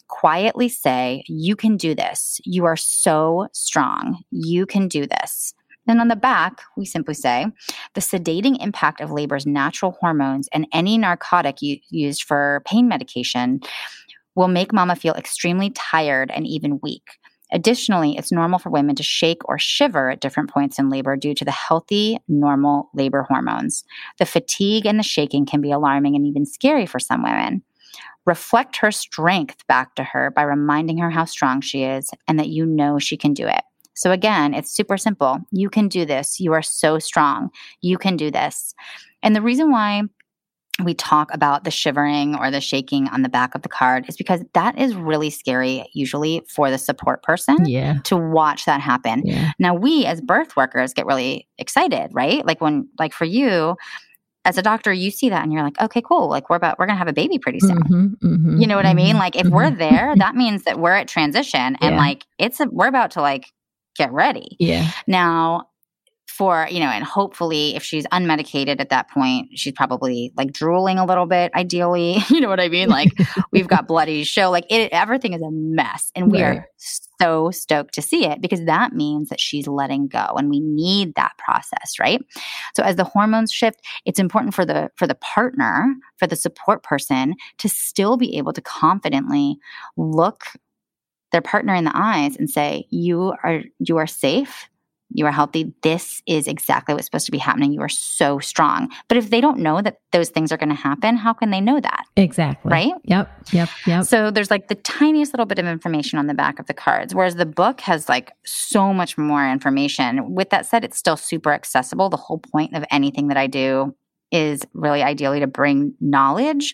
quietly say, you can do this. You are so strong. You can do this. Then on the back, we simply say, the sedating impact of labor's natural hormones and any narcotic u- used for pain medication will make mama feel extremely tired and even weak. Additionally, it's normal for women to shake or shiver at different points in labor due to the healthy, normal labor hormones. The fatigue and the shaking can be alarming and even scary for some women. Reflect her strength back to her by reminding her how strong she is and that you know she can do it. So again, it's super simple. You can do this. You are so strong. You can do this. And the reason why we talk about the shivering or the shaking on the back of the card is because that is really scary, usually for the support person
Yeah.
to watch that happen.
Yeah.
Now, we as birth workers get really excited, right? Like when, like for you, as a doctor, you see that and you're like, okay, cool. Like we're about, we're going to have a baby pretty soon.
Mm-hmm, mm-hmm,
you know what
mm-hmm,
I mean? Like if
mm-hmm.
we're there, that means that we're at transition and
Yeah.
like it's, a, we're about to like get ready.
Yeah.
Now, for, you know, and hopefully if she's unmedicated at that point, she's probably like drooling a little bit, ideally. You know what I mean? Like we've got bloody show, like it, everything is a mess. And we
Right.
are so stoked to see it because that means that she's letting go and we need that process, right? So as the hormones shift, it's important for the, for the partner, for the support person to still be able to confidently look their partner in the eyes and say, you are, you are safe. You are healthy. This is exactly what's supposed to be happening. You are so strong. But if they don't know that those things are going to happen, how can they know that?
Exactly.
Right?
Yep. Yep. Yep.
So there's like the tiniest little bit of information on the back of the cards, whereas the book has like so much more information. With that said, it's still super accessible. The whole point of anything that I do is really ideally to bring knowledge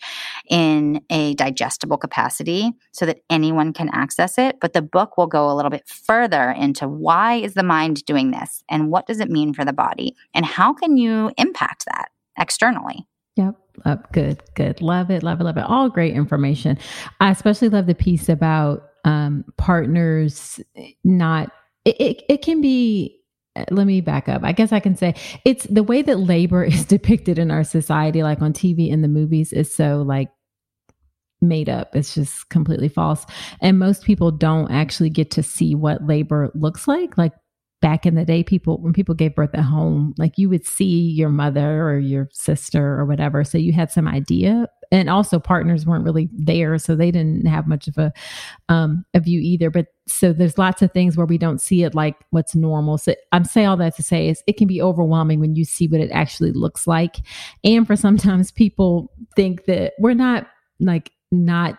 in a digestible capacity so that anyone can access it. But the book will go a little bit further into why is the mind doing this and what does it mean for the body and how can you impact that externally?
Yep. Uh, good, good. Love it, love it, love it. All great information. I especially love the piece about um, partners not, it, it, it can be, let me back up. I guess I can say it's the way that labor is depicted in our society, like on T V and the movies, is so like made up. It's just completely false. And most people don't actually get to see what labor looks like. Like back in the day, people, when people gave birth at home, like you would see your mother or your sister or whatever. So you had some idea. And also partners weren't really there. So they didn't have much of a, um, a view either. But so there's lots of things where we don't see it like what's normal. So I'm saying all that to say is it can be overwhelming when you see what it actually looks like. And for sometimes people think that we're not like not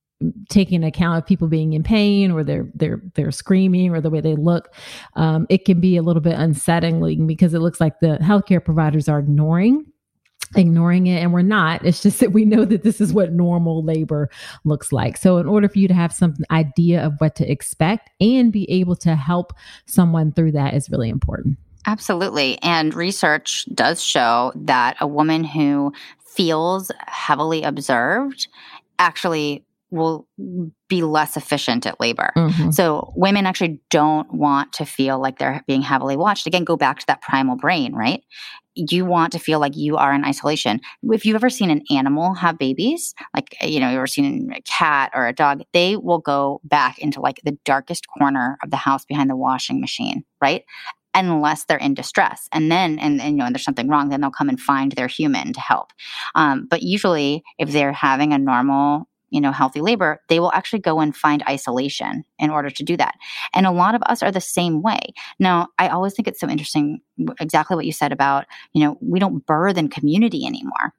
taking account of people being in pain or they're they're they're screaming or the way they look. Um, it can be a little bit unsettling because it looks like the healthcare providers are ignoring ignoring it, and we're not. It's just that we know that this is what normal labor looks like. So in order for you to have some idea of what to expect and be able to help someone through that is really important.
Absolutely. And research does show that a woman who feels heavily observed actually will be less efficient at labor.
Mm-hmm.
So women actually don't want to feel like they're being heavily watched. Again, go back to that primal brain, right? You want to feel like you are in isolation. If you've ever seen an animal have babies, like, you know, you've ever seen a cat or a dog, they will go back into like the darkest corner of the house behind the washing machine, right? Unless they're in distress. And then, and, and you know, and there's something wrong, then they'll come and find their human to help. Um, but usually if they're having a normal, you know, healthy labor, they will actually go and find isolation in order to do that. And a lot of us are the same way. Now, I always think it's so interesting, exactly what you said about, you know, we don't birth in community anymore.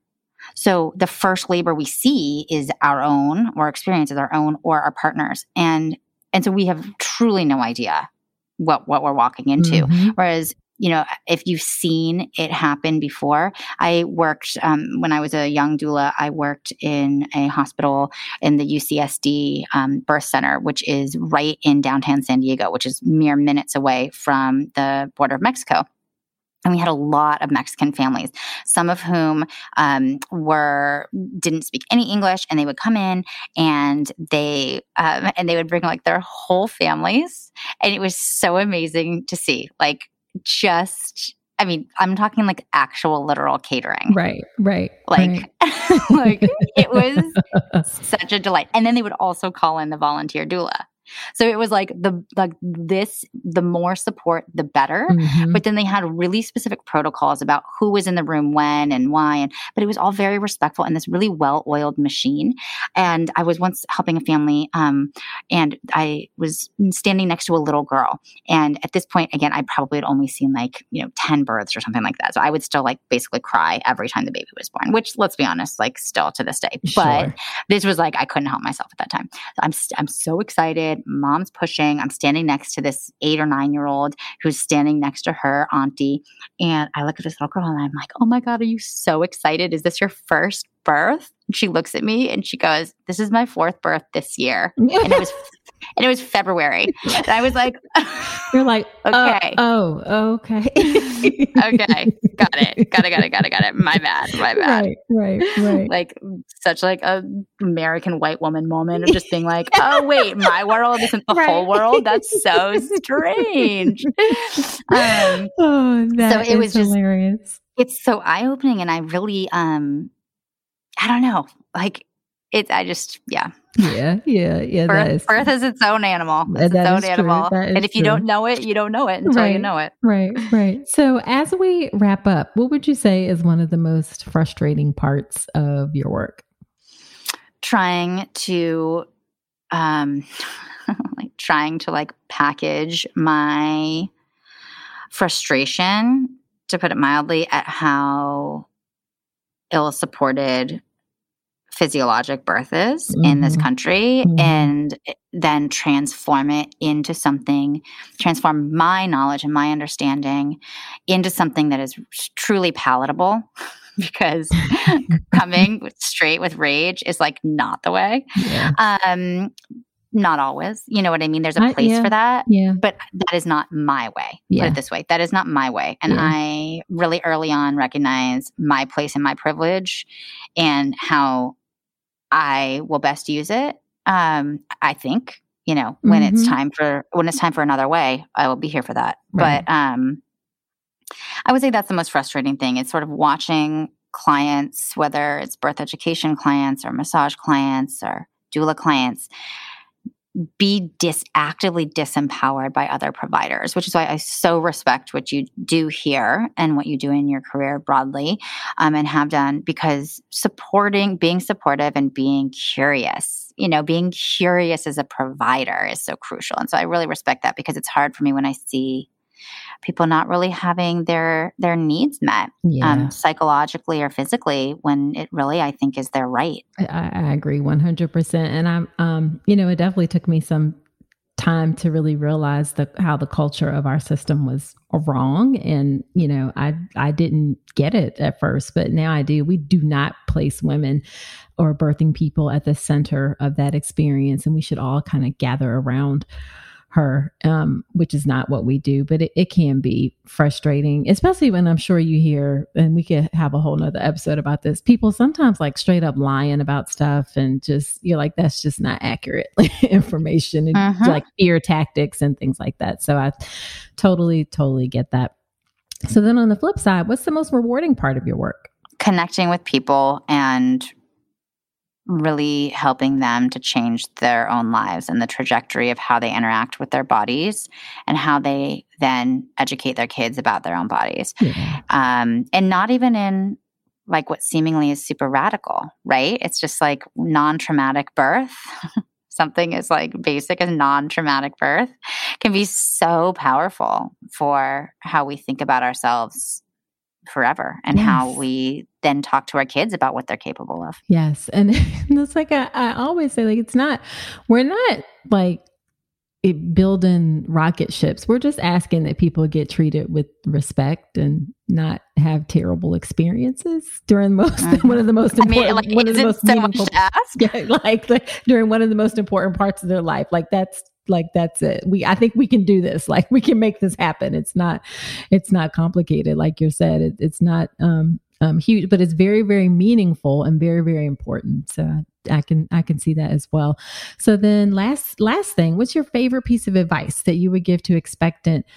So the first labor we see is our own or experience is our own or our partners. And, and so we have truly no idea what, what we're walking into. Mm-hmm. Whereas, you know, if you've seen it happen before, I worked, um, when I was a young doula, I worked in a hospital in the U C S D um, birth center, which is right in downtown San Diego, which is mere minutes away from the border of Mexico. And we had a lot of Mexican families, some of whom um, were didn't speak any English, and they would come in and they um, and they would bring like their whole families, and it was so amazing to see, like just I mean, I'm talking like actual literal catering.
Right, right.
Like,
right.
like it was such a delight. And then they would also call in the volunteer doula. So it was like the like this, the more support, the better.
Mm-hmm.
But then they had really specific protocols about who was in the room when and why. And but it was all very respectful and this really well-oiled machine. And I was once helping a family, um, and I was standing next to a little girl. And at this point, again, I probably had only seen like you know ten births or something like that. So I would still like basically cry every time the baby was born. Which, let's be honest, like still to this day.
Sure.
But this was like I couldn't help myself at that time. So I'm st- I'm so excited. Mom's pushing. I'm standing next to this eight or nine year old who's standing next to her auntie. And I look at this little girl and I'm like, oh my God, are you so excited? Is this your first birth? And she looks at me and she goes, this is my fourth birth this year. And it was and it was February. And I was like,
you're like,
okay.
Uh, oh, okay.
okay. Got it. Got it. Got it. Got it. Got it. My bad. My bad.
Right, right, right.
Like such like a American white woman moment of just being like, oh wait, my world isn't the right. whole world. That's so strange. Um,
oh, that
so it
is
was
hilarious.
Just, it's so eye-opening. And I really, um, I don't know, like it, I just, yeah.
Yeah, yeah, yeah.
Birth,
that is,
birth is its own animal. It's
that
its own animal. And if you
true.
don't know it, you don't know it until
right,
you know it.
Right, right. So as we wrap up, what would you say is one of the most frustrating parts of your work?
Trying to, um, like trying to like package my frustration, to put it mildly, at how ill-supported physiologic birth is mm-hmm. in this country mm-hmm. and then transform it into something, transform my knowledge and my understanding into something that is truly palatable because coming straight with rage is like not the way. Yeah. Um, not always, you know what I mean? There's a place
I, yeah,
for that,
yeah.
but that is not my way.
Yeah.
Put it this way. That is not my way. And yeah. I really early on recognize my place and my privilege and how I will best use it. Um, I think, you know, when mm-hmm. it's time for, when it's time for another way, I will be here for that. Right. But um, I would say that's the most frustrating thing. It's sort of watching clients, whether it's birth education clients or massage clients or doula clients, be dis actively disempowered by other providers, which is why I so respect what you do here and what you do in your career broadly, um, and have done, because supporting, being supportive and being curious, you know, being curious as a provider is so crucial. And so I really respect that, because it's hard for me when I see people not really having their their needs met, yeah. um, psychologically or physically, when it really, I think, is their right.
I, I agree one hundred percent. And I'm, um, you know, it definitely took me some time to really realize the how the culture of our system was wrong. And, you know, I I didn't get it at first, but now I do. We do not place women or birthing people at the center of that experience. And we should all kind of gather around her, um, which is not what we do, but it, it can be frustrating, especially when I'm sure you hear, and we could have a whole nother episode about this, people sometimes like straight up lying about stuff, and just, you're like, that's just not accurate information, and uh-huh. like fear tactics and things like that. So I totally, totally get that. So then on the flip side, what's the most rewarding part of your work?
Connecting with people and really helping them to change their own lives and the trajectory of how they interact with their bodies, and how they then educate their kids about their own bodies. Yeah. Um, and not even in like what seemingly is super radical, right? It's just like non-traumatic birth. Something as like basic as non-traumatic birth can be so powerful for how we think about ourselves forever, and yes. how we then talk to our kids about what they're capable of.
Yes. And it's like, I, I always say, like, it's not, we're not like it building rocket ships. We're just asking that people get treated with respect and not have terrible experiences during most, mm-hmm. one of the most important, I mean, like,
one
of
the
most
so much to ask?
Yeah, like, like during one of the most important parts of their life. Like that's, like, that's it. We, I think we can do this. Like, we can make this happen. It's not, it's not complicated. Like you said, it, it's not, um, um, huge, but it's very, very meaningful and very, very important. So I can, I can see that as well. So then last, last thing, what's your favorite piece of advice that you would give to expectant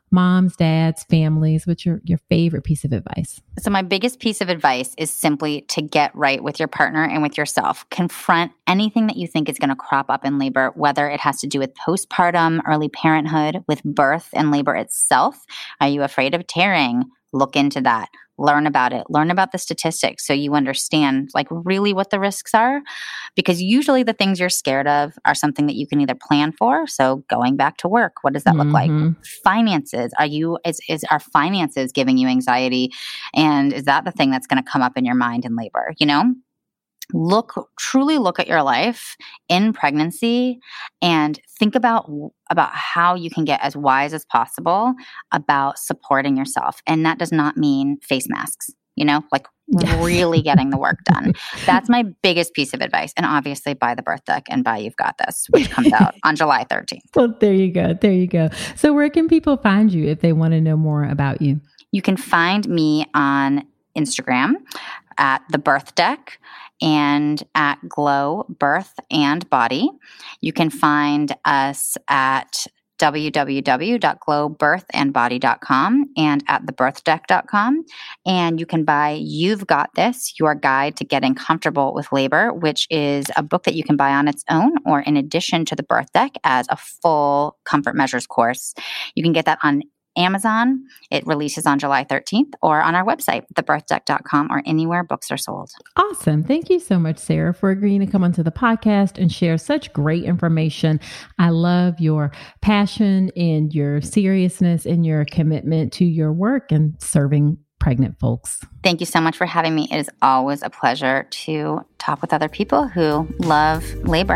moms, dads, families? What's your, your favorite piece of advice?
So my biggest piece of advice is simply to get right with your partner and with yourself. Confront anything that you think is going to crop up in labor, whether it has to do with postpartum, early parenthood, with birth and labor itself. Are you afraid of tearing? Look into that. Learn about it. Learn about the statistics so you understand like really what the risks are. Because usually the things you're scared of are something that you can either plan for. So going back to work, what does that mm-hmm. look like? Finances. Are you, is, is our finances giving you anxiety? And is that the thing that's going to come up in your mind in labor? You know? Look, truly look at your life in pregnancy and think about, about how you can get as wise as possible about supporting yourself. And that does not mean face masks, you know, like really getting the work done. That's my biggest piece of advice. And obviously buy the birth deck and buy You've Got This, which comes out on July thirteenth.
Well, there you go. There you go. So where can people find you if they want to know more about you?
You can find me on Instagram at The Birth Deck and at Glow Birth and Body. You can find us at w w w dot glow birth and body dot com and at the birth deck dot com. And you can buy You've Got This, Your Guide to Getting Comfortable with Labor, which is a book that you can buy on its own or in addition to the Birth Deck as a full comfort measures course. You can get that on Amazon. It releases on July thirteenth, or on our website, the birth deck dot com, or anywhere books are sold.
Awesome. Thank you so much, Sarah, for agreeing to come onto the podcast and share such great information. I love your passion and your seriousness and your commitment to your work and serving pregnant folks.
Thank you so much for having me. It is always a pleasure to talk with other people who love labor.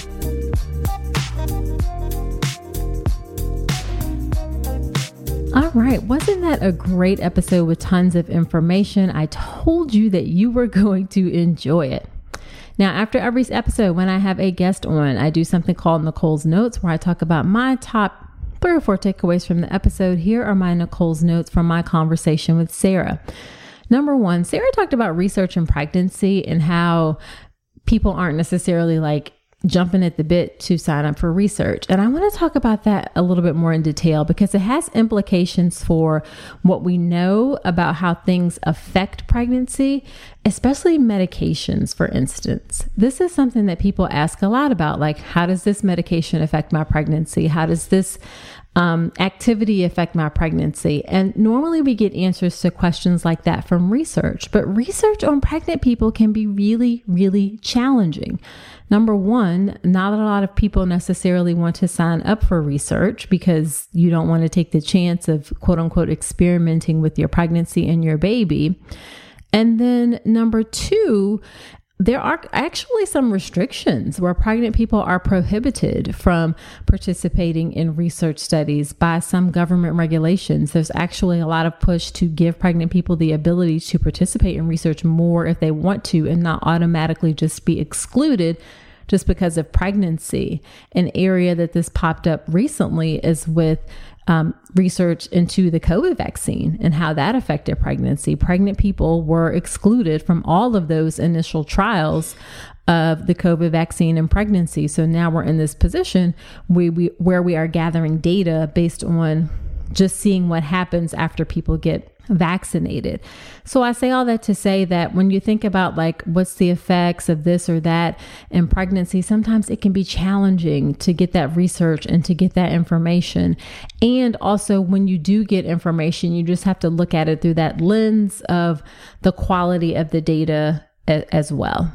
All right. Wasn't that a great episode with tons of information? I told you that you were going to enjoy it. Now, after every episode, when I have a guest on, I do something called Nicole's Notes, where I talk about my top three or four takeaways from the episode. Here are my Nicole's Notes from my conversation with Sarah. Number one, Sarah talked about research and pregnancy and how people aren't necessarily like jumping at the bit to sign up for research. And I want to talk about that a little bit more in detail because it has implications for what we know about how things affect pregnancy, especially medications, for instance. This is something that people ask a lot about, like, how does this medication affect my pregnancy? How does this um, activity affect my pregnancy? And normally we get answers to questions like that from research, but research on pregnant people can be really, really challenging. Number one, not a lot of people necessarily want to sign up for research because you don't want to take the chance of quote unquote experimenting with your pregnancy and your baby. And then number two, there are actually some restrictions where pregnant people are prohibited from participating in research studies by some government regulations. There's actually a lot of push to give pregnant people the ability to participate in research more if they want to and not automatically just be excluded just because of pregnancy. An area that this popped up recently is with Um, research into the COVID vaccine and how that affected pregnancy. Pregnant people were excluded from all of those initial trials of the COVID vaccine and pregnancy. So now we're in this position where we, where we are gathering data based on just seeing what happens after people get vaccinated. So I say all that to say that when you think about like what's the effects of this or that in pregnancy, sometimes it can be challenging to get that research and to get that information. And also when you do get information, you just have to look at it through that lens of the quality of the data a- as well.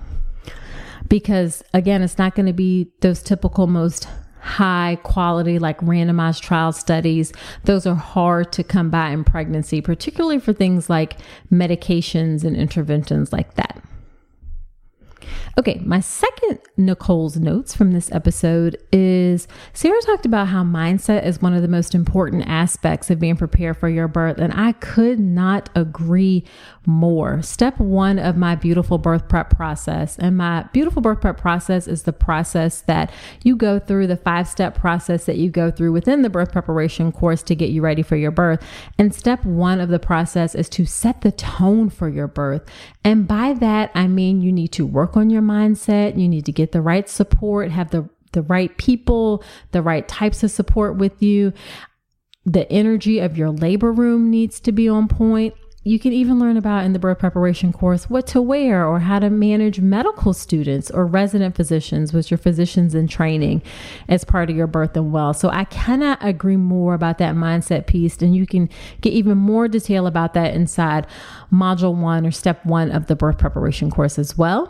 Because again, it's not going to be those typical most high quality, like randomized trial studies. Those are hard to come by in pregnancy, particularly for things like medications and interventions like that. Okay, my second Nicole's Notes from this episode is Sarah talked about how mindset is one of the most important aspects of being prepared for your birth, and I could not agree more. Step one of my beautiful birth prep process, and my beautiful birth prep process is the process that you go through, the five-step process that you go through within the birth preparation course to get you ready for your birth. And step one of the process is to set the tone for your birth. And by that, I mean you need to work on your mindset. You need to get the right support, have the, the right people, the right types of support with you. The energy of your labor room needs to be on point. You can even learn about in the birth preparation course what to wear or how to manage medical students or resident physicians with your physicians in training as part of your birth and well. So I cannot agree more about that mindset piece. And you can get even more detail about that inside module one or step one of the birth preparation course as well.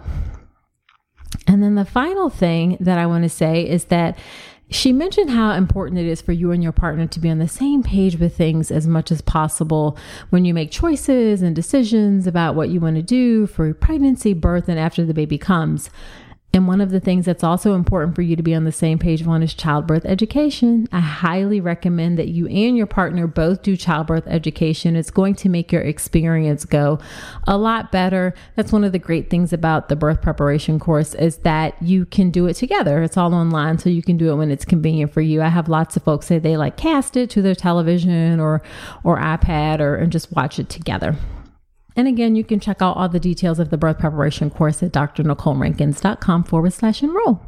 And then the final thing that I want to say is that she mentioned how important it is for you and your partner to be on the same page with things as much as possible when you make choices and decisions about what you want to do for pregnancy, birth, and after the baby comes. And one of the things that's also important for you to be on the same page on is childbirth education. I highly recommend that you and your partner both do childbirth education. It's going to make your experience go a lot better. That's one of the great things about the birth preparation course is that you can do it together. It's all online, so you can do it when it's convenient for you. I have lots of folks say they like cast it to their television or, or iPad or and just watch it together. And again, you can check out all the details of the birth preparation course at drnicolerankins.com forward slash enroll.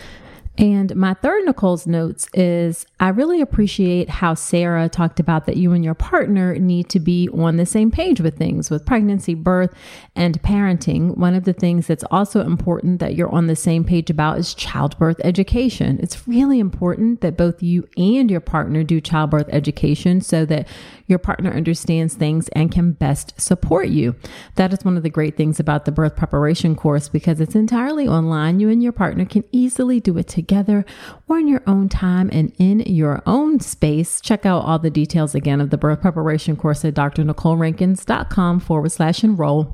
And my third Nicole's notes is I really appreciate how Sarah talked about that you and your partner need to be on the same page with things with pregnancy, birth, and parenting. One of the things that's also important that you're on the same page about is childbirth education. It's really important that both you and your partner do childbirth education so that your partner understands things and can best support you. That is one of the great things about the birth preparation course because it's entirely online. You and your partner can easily do it together. together or in your own time and in your own space. Check out all the details again of the birth preparation course at drnicolerankins.com forward slash enroll.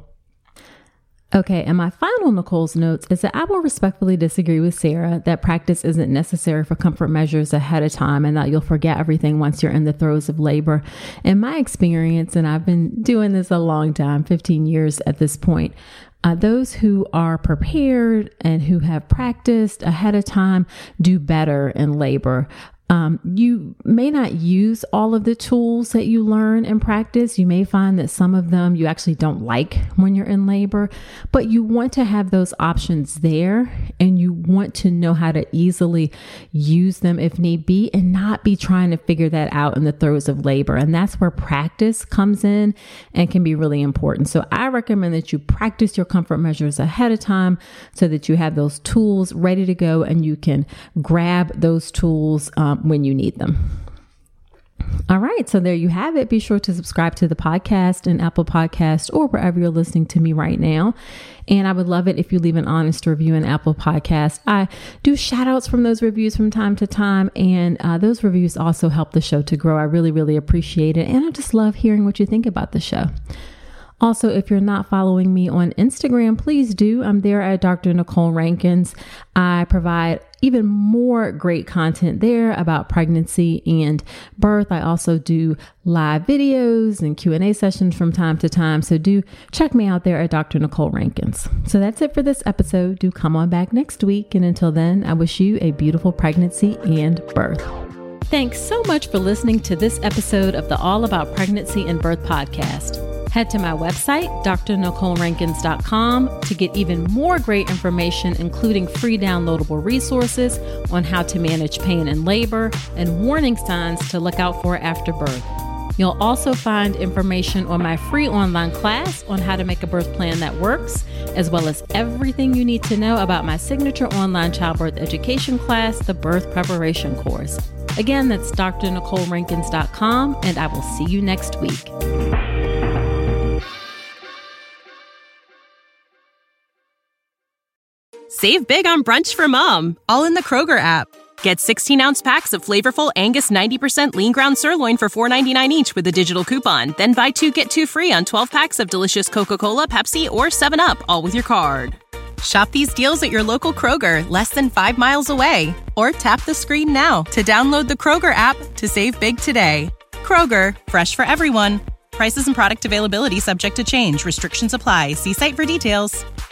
Okay, and my final Nicole's notes is that I will respectfully disagree with Sarah that practice isn't necessary for comfort measures ahead of time and that you'll forget everything once you're in the throes of labor. In my experience, and I've been doing this a long time, fifteen years at this point, Uh, those who are prepared and who have practiced ahead of time do better in labor. Um, you may not use all of the tools that you learn in practice. You may find that some of them you actually don't like when you're in labor, but you want to have those options there and you want to know how to easily use them if need be and not be trying to figure that out in the throes of labor. And that's where practice comes in and can be really important. So I recommend that you practice your comfort measures ahead of time so that you have those tools ready to go and you can grab those tools um, when you need them. All right. So there you have it. Be sure to subscribe to the podcast in Apple Podcast or wherever you're listening to me right now. And I would love it if you leave an honest review in Apple Podcast. I do shout outs from those reviews from time to time. And uh, those reviews also help the show to grow. I really, really appreciate it. And I just love hearing what you think about the show. Also, if you're not following me on Instagram, please do. I'm there at Doctor Nicole Rankins. I provide even more great content there about pregnancy and birth. I also do live videos and Q and A sessions from time to time. So do check me out there at Doctor Nicole Rankins. So that's it for this episode. Do come on back next week. And until then, I wish you a beautiful pregnancy and birth. Thanks so much for listening to this episode of the All About Pregnancy and Birth podcast. Head to my website, D R nicole rankins dot com, to get even more great information, including free downloadable resources on how to manage pain and labor and warning signs to look out for after birth. You'll also find information on my free online class on how to make a birth plan that works, as well as everything you need to know about my signature online childbirth education class, the birth preparation course. Again, that's D R nicole rankins dot com, and I will see you next week.
Save big on brunch for mom, all in the Kroger app. Get sixteen ounce packs of flavorful Angus ninety percent lean ground sirloin for four ninety-nine each with a digital coupon. Then buy two, get two free on twelve packs of delicious Coca-Cola, Pepsi, or seven up, all with your card. Shop these deals at your local Kroger, less than five miles away. Or tap the screen now to download the Kroger app to save big today. Kroger, fresh for everyone. Prices and product availability subject to change. Restrictions apply. See site for details.